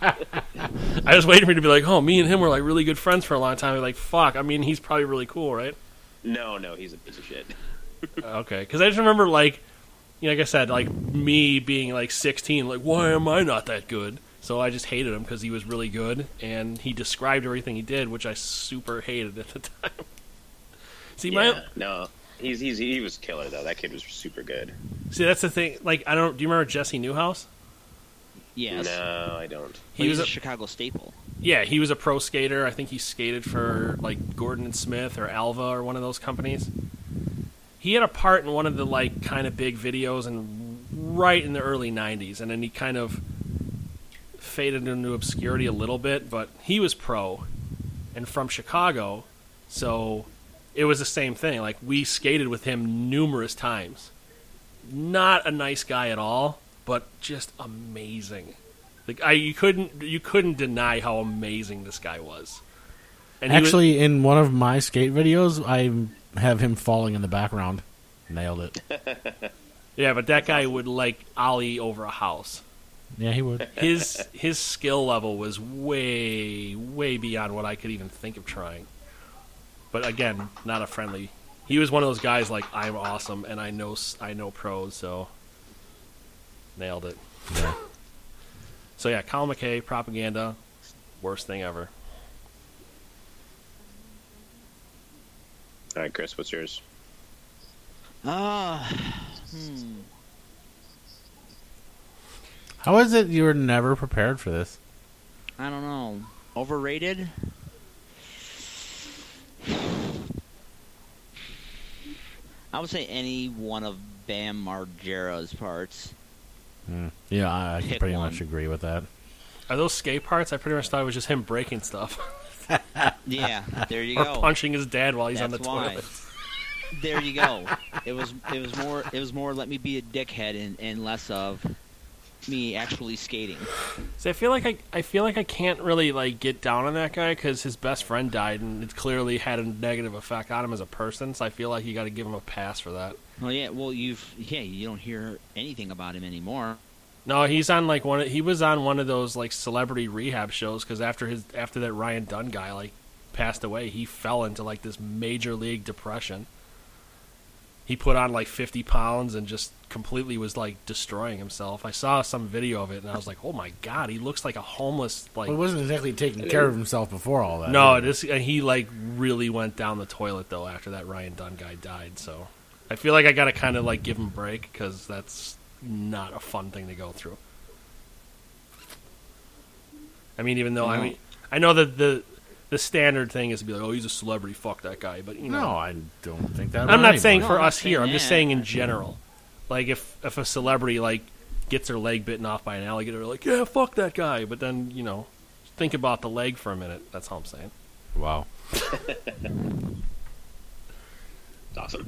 I was waiting for you to be like, oh, me and him were like really good friends for a long time. Like, fuck. I mean, he's probably really cool, right? No, no, he's a piece of shit. Okay, because I just remember like, you know, like I said, like me being like sixteen, like why am I not that good? So I just hated him because he was really good, and he described everything he did, which I super hated at the time. See, Yeah, my no, he's he's he was killer though. That kid was super good. see that's the thing. Like, I don't. Do you remember Jesse Newhouse? Yes. No, I don't. He He was was a, a Chicago staple. yeah, he was a pro skater. I think he skated for like Gordon and Smith or Alva or one of those companies. He had a part in one of the like kind of big videos, and right in the early nineties, and then he kind of faded into obscurity a little bit. But he was pro and from Chicago, so it was the same thing. Like, we skated with him numerous times. Not a nice guy at all, but just amazing. Like, I you couldn't you couldn't deny how amazing this guy was. And he was- Actually, in one of my skate videos, I have him falling in the background. Nailed it. yeah, but that guy would like ollie over a house. Yeah, he would. His his skill level was way way beyond what I could even think of trying. But again, not a friendly. He was one of those guys like, I'm awesome and I know I know pros, so nailed it. Yeah. So yeah, Colin McKay, Propaganda, worst thing ever. All right, Chris, what's yours? Ah, hmm. How is it you were never prepared for this? I don't know. Overrated? I would say any one of Bam Margera's parts. Hmm. Yeah, I, I can Pick pretty one. much agree with that. Are those skate parts? I pretty much thought it was just him breaking stuff. Yeah, there you or go. punching his dad while he's on the That's why. toilet. There you go. It was it was more it was more let me be a dickhead and, and less of me actually skating. See, I feel like I, I feel like I can't really like get down on that guy because his best friend died, and it clearly had a negative effect on him as a person. So I feel like you got to give him a pass for that. Well, yeah. Well, you've yeah. You don't hear anything about him anymore. No, he's on like one. Of, he was on one of those like celebrity rehab shows because after his after that Ryan Dunn guy like passed away, he fell into like this major league depression. He put on like fifty pounds and just completely was like destroying himself. I saw some video of it and I was like, oh my god, he looks like a homeless like. Well, he wasn't exactly taking care of himself before all that. No, either. this and he like really went down the toilet though after that Ryan Dunn guy died. So I feel like I got to kind of like give him a break because that's not a fun thing to go through. I mean, even though No. I mean, I know that the the standard thing is to be like, oh, he's a celebrity, fuck that guy. But you know, No, I don't think that. I'm about not saying anybody. for I'm not us here. saying I'm just that. saying in general. Like if if a celebrity like gets their leg bitten off by an alligator, they're like, yeah, fuck that guy. But then you know, think about the leg for a minute. That's all I'm saying. Wow. Awesome.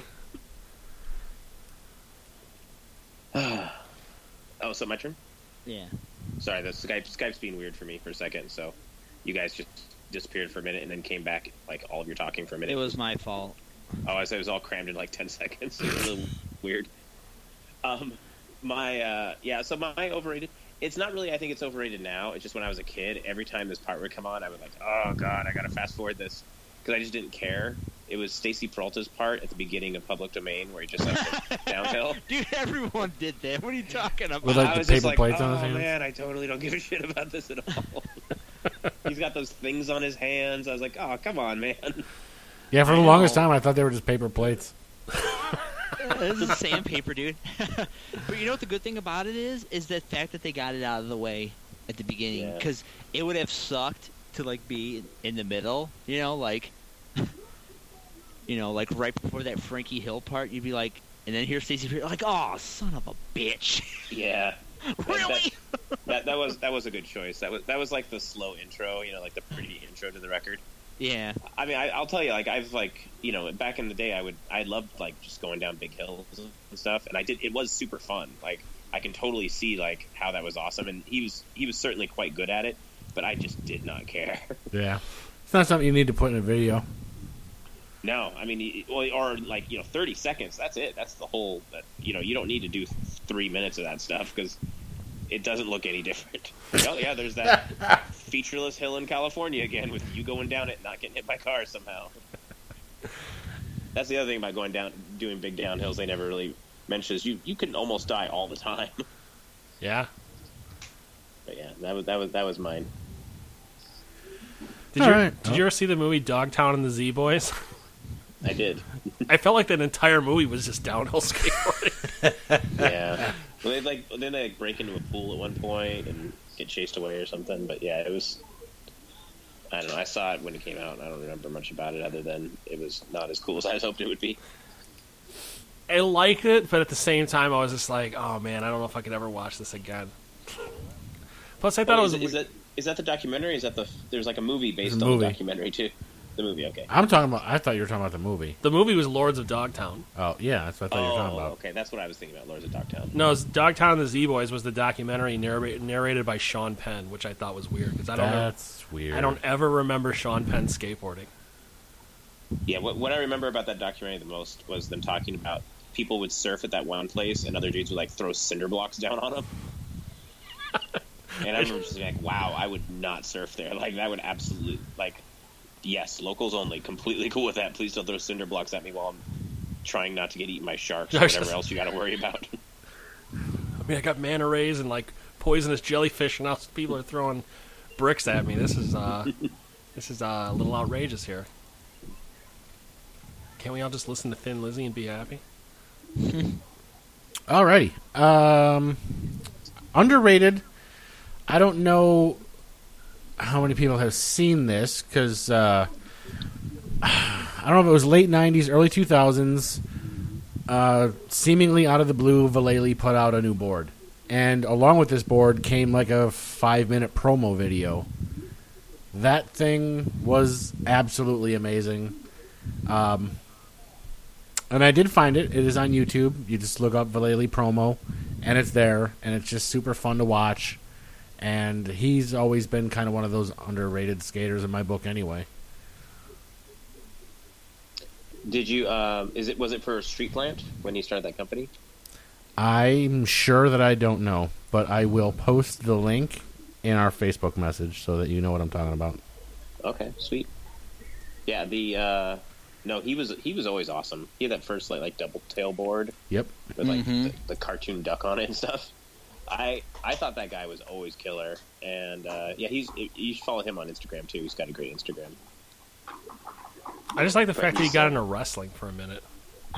Oh, so my turn? Yeah. Sorry, the Skype Skype's being weird for me for a second. So, you guys just disappeared for a minute and then came back, like all of your talking for a minute. It was my fault. Oh, I said it was all crammed in like ten seconds. It was a little weird. Um, my uh, yeah. So my overrated. It's not really. I think it's overrated now. It's just when I was a kid, every time this part would come on, I would like, oh god, I gotta fast forward this because I just didn't care. It was Stacy Peralta's part at the beginning of Public Domain where he just like, downhill. Dude, everyone did that. What are you talking about? With, like, I the was just paper like, plates oh on his hands? man, I totally don't give a shit about this at all. He's got those things on his hands. I was like, oh come on, man. Yeah, for the I longest know. time, I thought they were just paper plates. This is sandpaper, dude. But you know what the good thing about it is? Is the fact that they got it out of the way at the beginning. Yeah. Because it would have sucked to, like, be in the middle. You know, like... You know, like, right before that Frankie Hill part, you'd be like... And then here's Stacey Perry, like, oh, son of a bitch. Yeah. Really? That, that that was that was a good choice. That was that was like the slow intro, you know, like the pretty intro to the record. Yeah. I mean, I, I'll tell you, like I've like you know, back in the day, I would I loved like just going down big hills and stuff, and I did. It was super fun. Like I can totally see like how that was awesome, and he was he was certainly quite good at it, but I just did not care. Yeah. It's not something you need to put in a video. No, I mean, y- well, or like you know, thirty seconds. That's it. That's the whole. That, you know, you don't need to do three minutes of that stuff because it doesn't look any different. Oh yeah, there's that featureless hill in California again with you going down it, and not getting hit by cars somehow. That's the other thing about going down, doing big downhills. They never really mention is you you can almost die all the time. Yeah. But yeah, that was that was that was mine. Did All you right. did Oh. you ever see the movie Dogtown and the Z Boys? I did. I felt like that entire movie was just downhill skateboarding. Yeah. Well, they like then they like break into a pool at one point and get chased away or something. But yeah, it was. I don't know. I saw it when it came out, and I don't remember much about it other than it was not as cool as I was hoping it would be. I liked it, but at the same time, I was just like, oh man, I don't know if I could ever watch this again. Plus, I thought Oh, it is, was. is that is that the documentary? Is that the there's like a movie based a on movie. the documentary too? The movie, okay. I'm talking about. I thought you were talking about the movie. The movie was Lords of Dogtown. Oh yeah, that's what I thought you were talking Oh, about. okay. That's what I was thinking about. Lords of Dogtown. No, it's Dogtown and the Z Boys was the documentary narrated, narrated by Sean Penn, which I thought was weird because I don't know, That's weird. I don't ever remember Sean Penn skateboarding. Yeah, what, what I remember about that documentary the most was them talking about people would surf at that one place and other dudes would like throw cinder blocks down on them. And I remember just being like, wow, I would not surf there. Like that would absolutely like, yes, locals only, completely cool with that. Please don't throw cinder blocks at me while I'm trying not to get eaten by sharks or whatever else you got to worry about. I mean, I got manta rays and like poisonous jellyfish, and now people are throwing bricks at me. This is uh, this is uh, a little outrageous here. Can't we all just listen to Thin Lizzy and be happy? Alrighty. Um, underrated. I don't know how many people have seen this because uh, I don't know if it was late nineties, early two thousands. Uh, seemingly out of the blue, Vallejo put out a new board, and along with this board came like a five-minute promo video. That thing was absolutely amazing. Um, and I did find it. It is on YouTube. You just look up Vallejo promo, and it's there, and it's just super fun to watch. And he's always been kind of one of those underrated skaters in my book anyway. Did you, um, is it, was it for Street Plant when he started that company? I'm sure that I don't know, but I will post the link in our Facebook message so that you know what I'm talking about. Okay, sweet. Yeah, the, uh, no, he was, he was always awesome. He had that first, like, like double tail board Yep. with, like, Mhm. the, the cartoon duck on it and stuff. I, I thought that guy was always killer. And, uh, yeah, he's, you should follow him on Instagram, too. He's got a great Instagram. I just like the fact that he got into wrestling for a minute.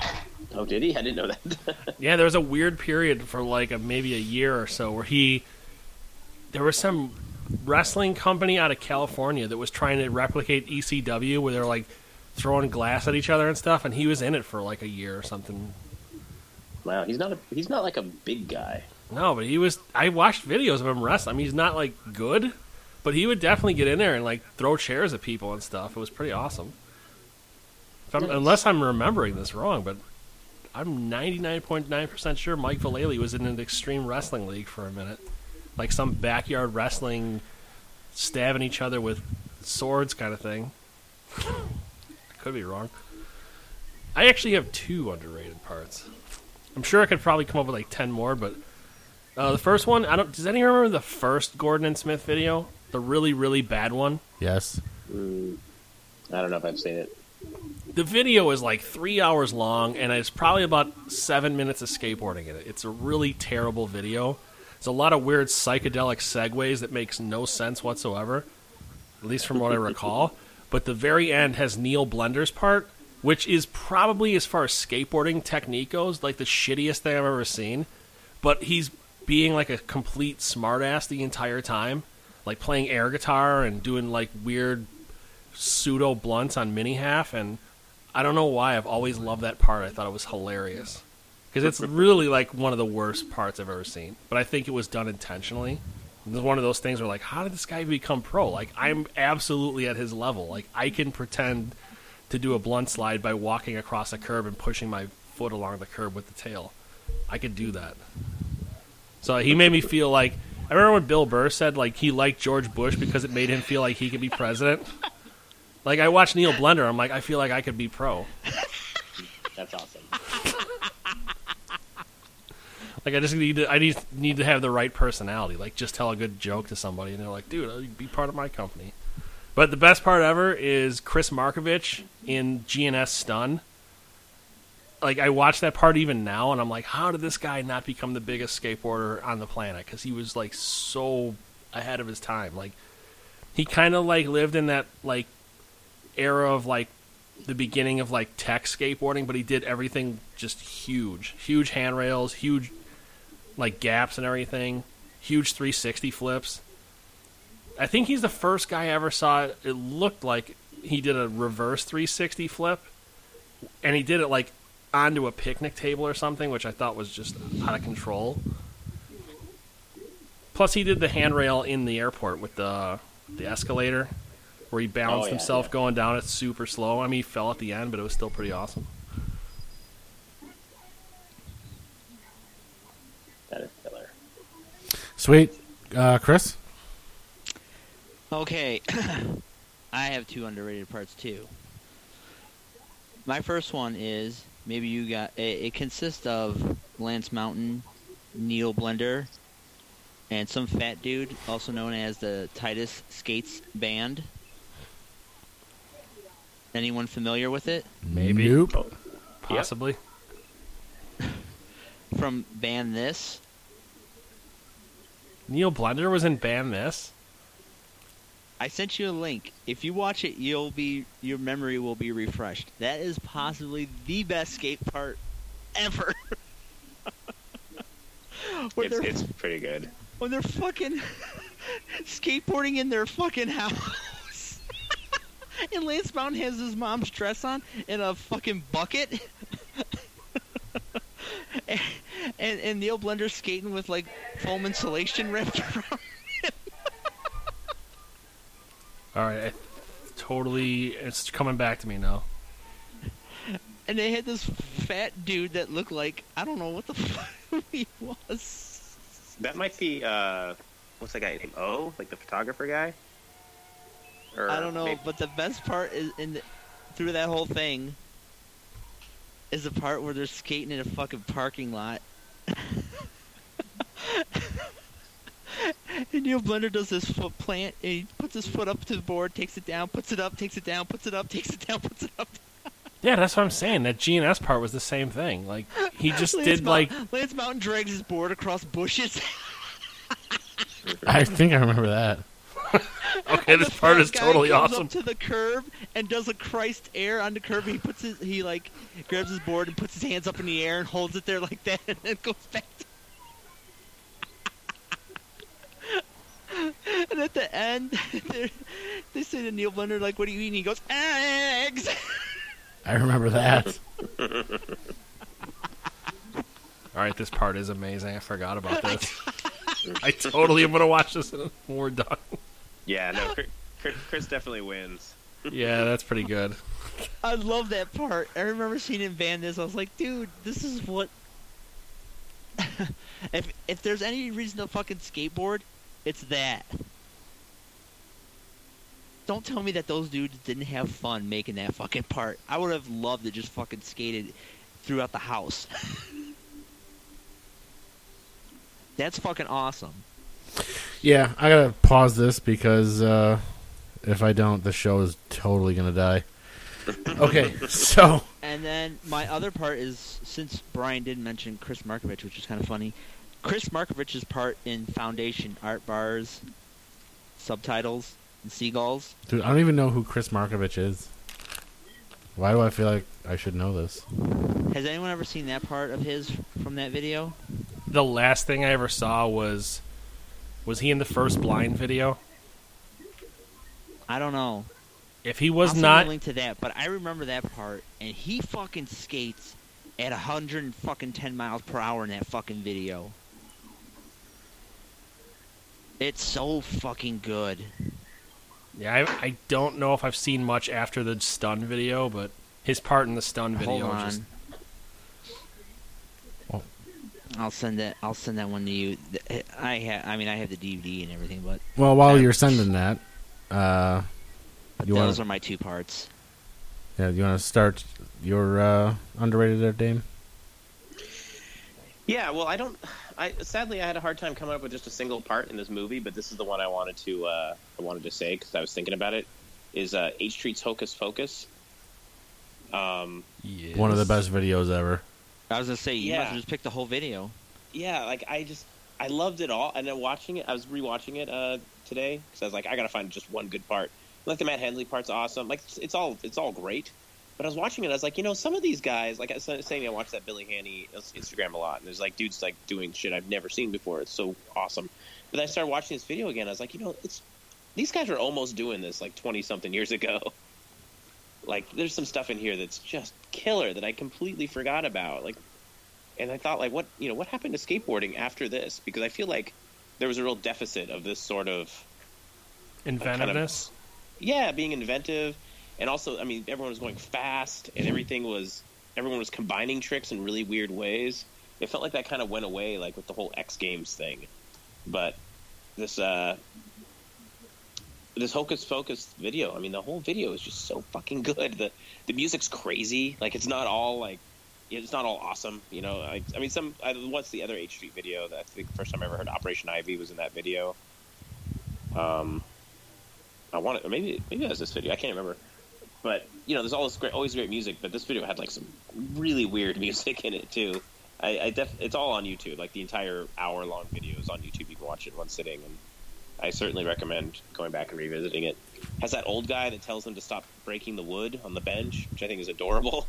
Oh, did he? I didn't know that. Yeah, there was a weird period for like a, maybe a year or so where he, there was some wrestling company out of California that was trying to replicate E C W where they're like throwing glass at each other and stuff, and he was in it for like a year or something. Wow, he's not a he's not like a big guy. No, but he was. I watched videos of him wrestle. I mean, he's not like good, but he would definitely get in there and like throw chairs at people and stuff. It was pretty awesome. If I'm, unless I'm remembering this wrong, but I'm ninety-nine point nine percent sure Mike Vallely was in an Extreme Wrestling League for a minute. Like some backyard wrestling, stabbing each other with swords kind of thing. I could be wrong. I actually have two underrated parts. I'm sure I could probably come up with like ten more, but uh, the first one, I don't. Does anyone remember the first Gordon and Smith video? The really, really bad one? Yes. Mm, I don't know if I've seen it. The video is like three hours long, and it's probably about seven minutes of skateboarding in it. It's a really terrible video. There's a lot of weird psychedelic segues that makes no sense whatsoever, at least from what I recall. But the very end has Neil Blender's part, which is probably, as far as skateboarding technique goes, like the shittiest thing I've ever seen. But he's being like a complete smartass the entire time, like playing air guitar and doing like weird pseudo blunts on mini half, and I don't know why I've always loved that part. I thought it was hilarious because it's really like one of the worst parts I've ever seen, but I think it was done intentionally. It's one of those things where like, how did this guy become pro? Like, I'm absolutely at his level. Like, I can pretend to do a blunt slide by walking across a curb and pushing my foot along the curb with the tail. I could do that. So he made me feel like, I remember when Bill Burr said like he liked George Bush because it made him feel like he could be president. Like, I watched Neil Blender, I'm like, I feel like I could be pro. That's awesome. Like, I just need to, I need, need to have the right personality. Like, just tell a good joke to somebody, and they're like, dude, be part of my company. But the best part ever is Chris Markovich in G N S Stun. Like, I watch that part even now, and I'm like, how did this guy not become the biggest skateboarder on the planet? Because he was, like, so ahead of his time. Like, he kind of, like, lived in that, like, era of, like, the beginning of, like, tech skateboarding, but he did everything just huge. Huge handrails, huge, like, gaps and everything. Huge three sixty flips. I think he's the first guy I ever saw. It looked like he did a reverse three sixty flip, and he did it, like, onto a picnic table or something, which I thought was just out of control. Plus, he did the handrail in the airport with the the escalator, where he balanced Oh, yeah, himself yeah. going down it super slow. I mean, he fell at the end, but it was still pretty awesome. That is killer. Sweet. Uh, Chris? Okay, I have two underrated parts too. My first one is, maybe you got, it, it consists of Lance Mountain, Neil Blender, and some fat dude, also known as the Titus Skates Band. Anyone familiar with it? Maybe. Nope. Possibly. From Ban This? Neil Blender was in Ban This? I sent you a link. If you watch it, you'll be your memory will be refreshed. That is possibly the best skate part ever. when, It's, they're, it's pretty good. when they're fucking skateboarding in their fucking house. And Lance Mountain has his mom's dress on in a fucking bucket. and, and, and Neil Blender's skating with like foam insulation wrapped around. All right, I totally, it's coming back to me now. And they had this fat dude that looked like, I don't know what the fuck he was. That might be, uh, what's that guy named? O? Like the photographer guy? Or I don't know, maybe- but the best part is in the, through that whole thing is the part where they're skating in a fucking parking lot. And Neil Blender does this foot plant, and he puts his foot up to the board, takes it down, puts it up, takes it down, puts it up, takes it down, puts it up. Yeah, that's what I'm saying. That G N S part was the same thing. Like, he just Lance did, Mount- like, Lance Mountain drags his board across bushes. I think I remember that. Okay, And this the part fat is guy totally comes awesome. Up to the curb and does a Christ air on the curb. He puts his, he like grabs his board and puts his hands up in the air and holds it there like that, and then goes back. To... and at the end, they say to Neil Blender, like, "What do you eat?" And he goes, "Eggs." I remember that. All right, this part is amazing. I forgot about this. I totally am gonna watch this when we're done. Yeah, no, Chris, Chris- Chris definitely wins. Yeah, that's pretty good. I love that part. I remember seeing him ban this. I was like, dude, this is what. if if there's any reason to fucking skateboard, it's that. Don't tell me that those dudes didn't have fun making that fucking part. I would have loved to just fucking skated throughout the house. That's fucking awesome. Yeah, I gotta pause this because uh, if I don't, the show is totally gonna die. Okay, so And then my other part is, since Brian did mention Chris Markovich, which is kind of funny, Chris Markovich's part in Foundation art bars, subtitles, and seagulls. dude, I don't even know who Chris Markovich is. Why do I feel like I should know this? Has anyone ever seen that part of his from that video? The last thing I ever saw was was he in the first Blind video? I don't know. If he was I'll send not, you a link to that, but I remember that part, and he fucking skates at one hundred fucking ten miles per hour in that fucking video. It's so fucking good. yeah, I, I don't know if I've seen much after the Stun video, but his part in the Stun video Hold is on. just I'll send that. I'll send that one to you. Th- I ha- I mean, I have the D V D and everything, but Well, while you're sending that, uh, you those want are my two parts. yeah, you want to start your uh, underrated there, Dame? Yeah, well, I don't. I sadly I had a hard time coming up with just a single part in this movie, but this is the one I wanted to uh, I wanted to say because I was thinking about it. Is uh, H Street's Hocus Pocus? Um, yes. One of the best videos ever. I was gonna say you Yeah. must have just picked the whole video. yeah, like I just I loved it all, and then watching it, I was rewatching it uh, today because I was like, I gotta find just one good part. Like the Matt Henley part's awesome. Like it's, it's all it's all great. But I was watching it, I was like, you know, some of these guys, like I was saying, I watch that Billy Haney Instagram a lot, and there's like dudes like doing shit I've never seen before. It's so awesome. But then I started watching this video again. I was like, you know, it's these guys are almost doing this like twenty something years ago. Like there's some stuff in here that's just killer that I completely forgot about. Like, and I thought, like, what you know, what happened to skateboarding after this? Because I feel like there was a real deficit of this sort of inventiveness. yeah, being inventive. And also, I mean, everyone was going fast, and everything was everyone was combining tricks in really weird ways. It felt like that kind of went away, like with the whole X Games thing. But this uh, this Hocus Pocus video, I mean, the whole video is just so fucking good. The the music's crazy. Like it's not all like it's not all awesome, you know. I, I mean, some I, what's the other H Street video? That I think the first time I ever heard Operation Ivy was in that video. Um, I want it, or maybe maybe that was this video. I can't remember. But, you know, there's always great, always great music, but this video had, like, some really weird music in it, too. I, I def- It's all on YouTube. Like, the entire hour-long video is on YouTube. You can watch it in one sitting, and I certainly recommend going back and revisiting it. Has that old guy that tells them to stop breaking the wood on the bench, which I think is adorable.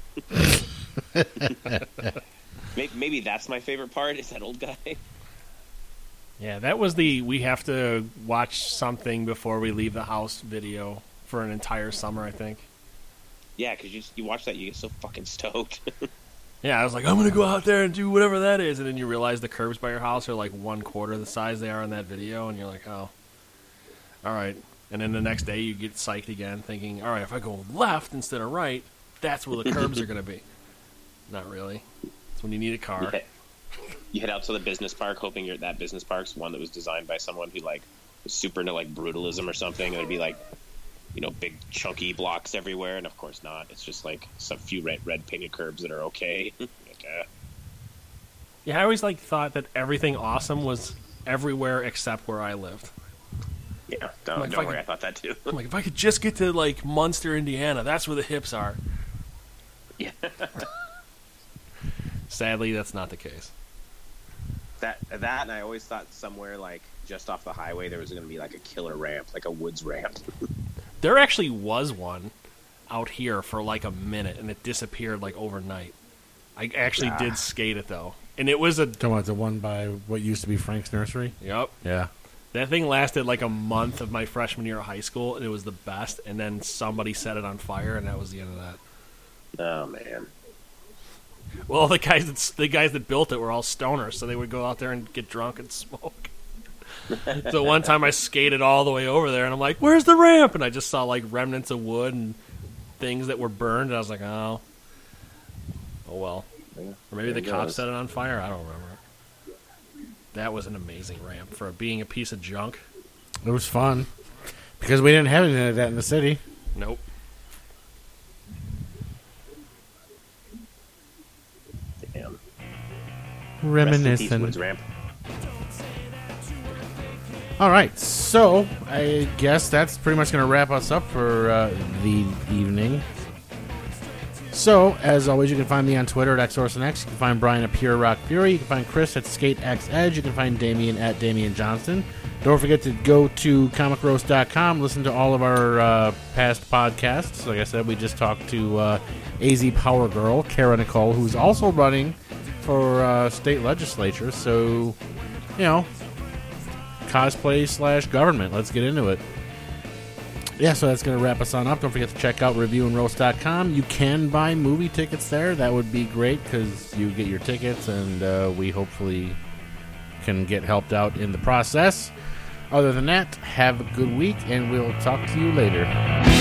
maybe, maybe that's my favorite part, is that old guy. Yeah, that was the we have to watch something before we leave the house video for an entire summer, I think. Yeah, because you, you watch that, you get so fucking stoked. Yeah, I was like, I'm going to go out there and do whatever that is. And then you realize the curbs by your house are like one quarter the size they are in that video. And you're like, oh, all right. And then the next day you get psyched again thinking, all right, if I go left instead of right, that's where the curbs are going to be. Not really. It's when you need a car. You head, you head out to the business park hoping you're at that business park's one that was designed by someone who like was super into like brutalism or something. And it'd be like, you know, big chunky blocks everywhere, and of course not. It's just like some few red, red painted curbs that are okay. like, uh, Yeah, I always like thought that everything awesome was everywhere except where I lived. yeah, don't, Like, if don't I worry, could- I thought that too. I'm like, if I could just get to like Munster, Indiana, that's where the hips are. yeah, Sadly, that's not the case. that that, and I always thought somewhere like just off the highway there was going to be like a killer ramp, like a woods ramp. There actually was one out here for like a minute, and it disappeared like overnight. I actually Ah. did skate it though, and it was a Talking about the one by what used to be Frank's Nursery? yep. Yeah. That thing lasted like a month of my freshman year of high school, and it was the best. And then somebody set it on fire, and that was the end of that. Oh man. Well, the guys that the guys that built it were all stoners, so they would go out there and get drunk and smoke. So one time I skated all the way over there, and I'm like, "Where's the ramp?" And I just saw like remnants of wood and things that were burned, and I was like, "Oh, oh well." Yeah, Or maybe there the it cops goes. set it on fire. I don't remember. That was an amazing ramp for being a piece of junk. It was fun. Because we didn't have anything like that in the city. Nope. Damn. Rest in peace, Reminiscent. woods ramp. All right, so I guess that's pretty much going to wrap us up for uh, the evening. So, as always, you can find me on Twitter at X Orson X. You can find Brian at Pure Rock Fury. You can find Chris at SkateXEdge. You can find Damien at Damien Johnston. Don't forget to go to comic roast dot com. Listen to all of our uh, past podcasts. Like I said, we just talked to uh, A Z Power Girl, Kara Nicole, who's also running for uh, state legislature. So, you know, cosplay slash government. Let's get into it. Yeah, so that's going to wrap us on up. Don't forget to check out review and roast dot com. You can buy movie tickets there. That would be great because you get your tickets, and uh, we hopefully can get helped out in the process. Other than that, have a good week, and we'll talk to you later.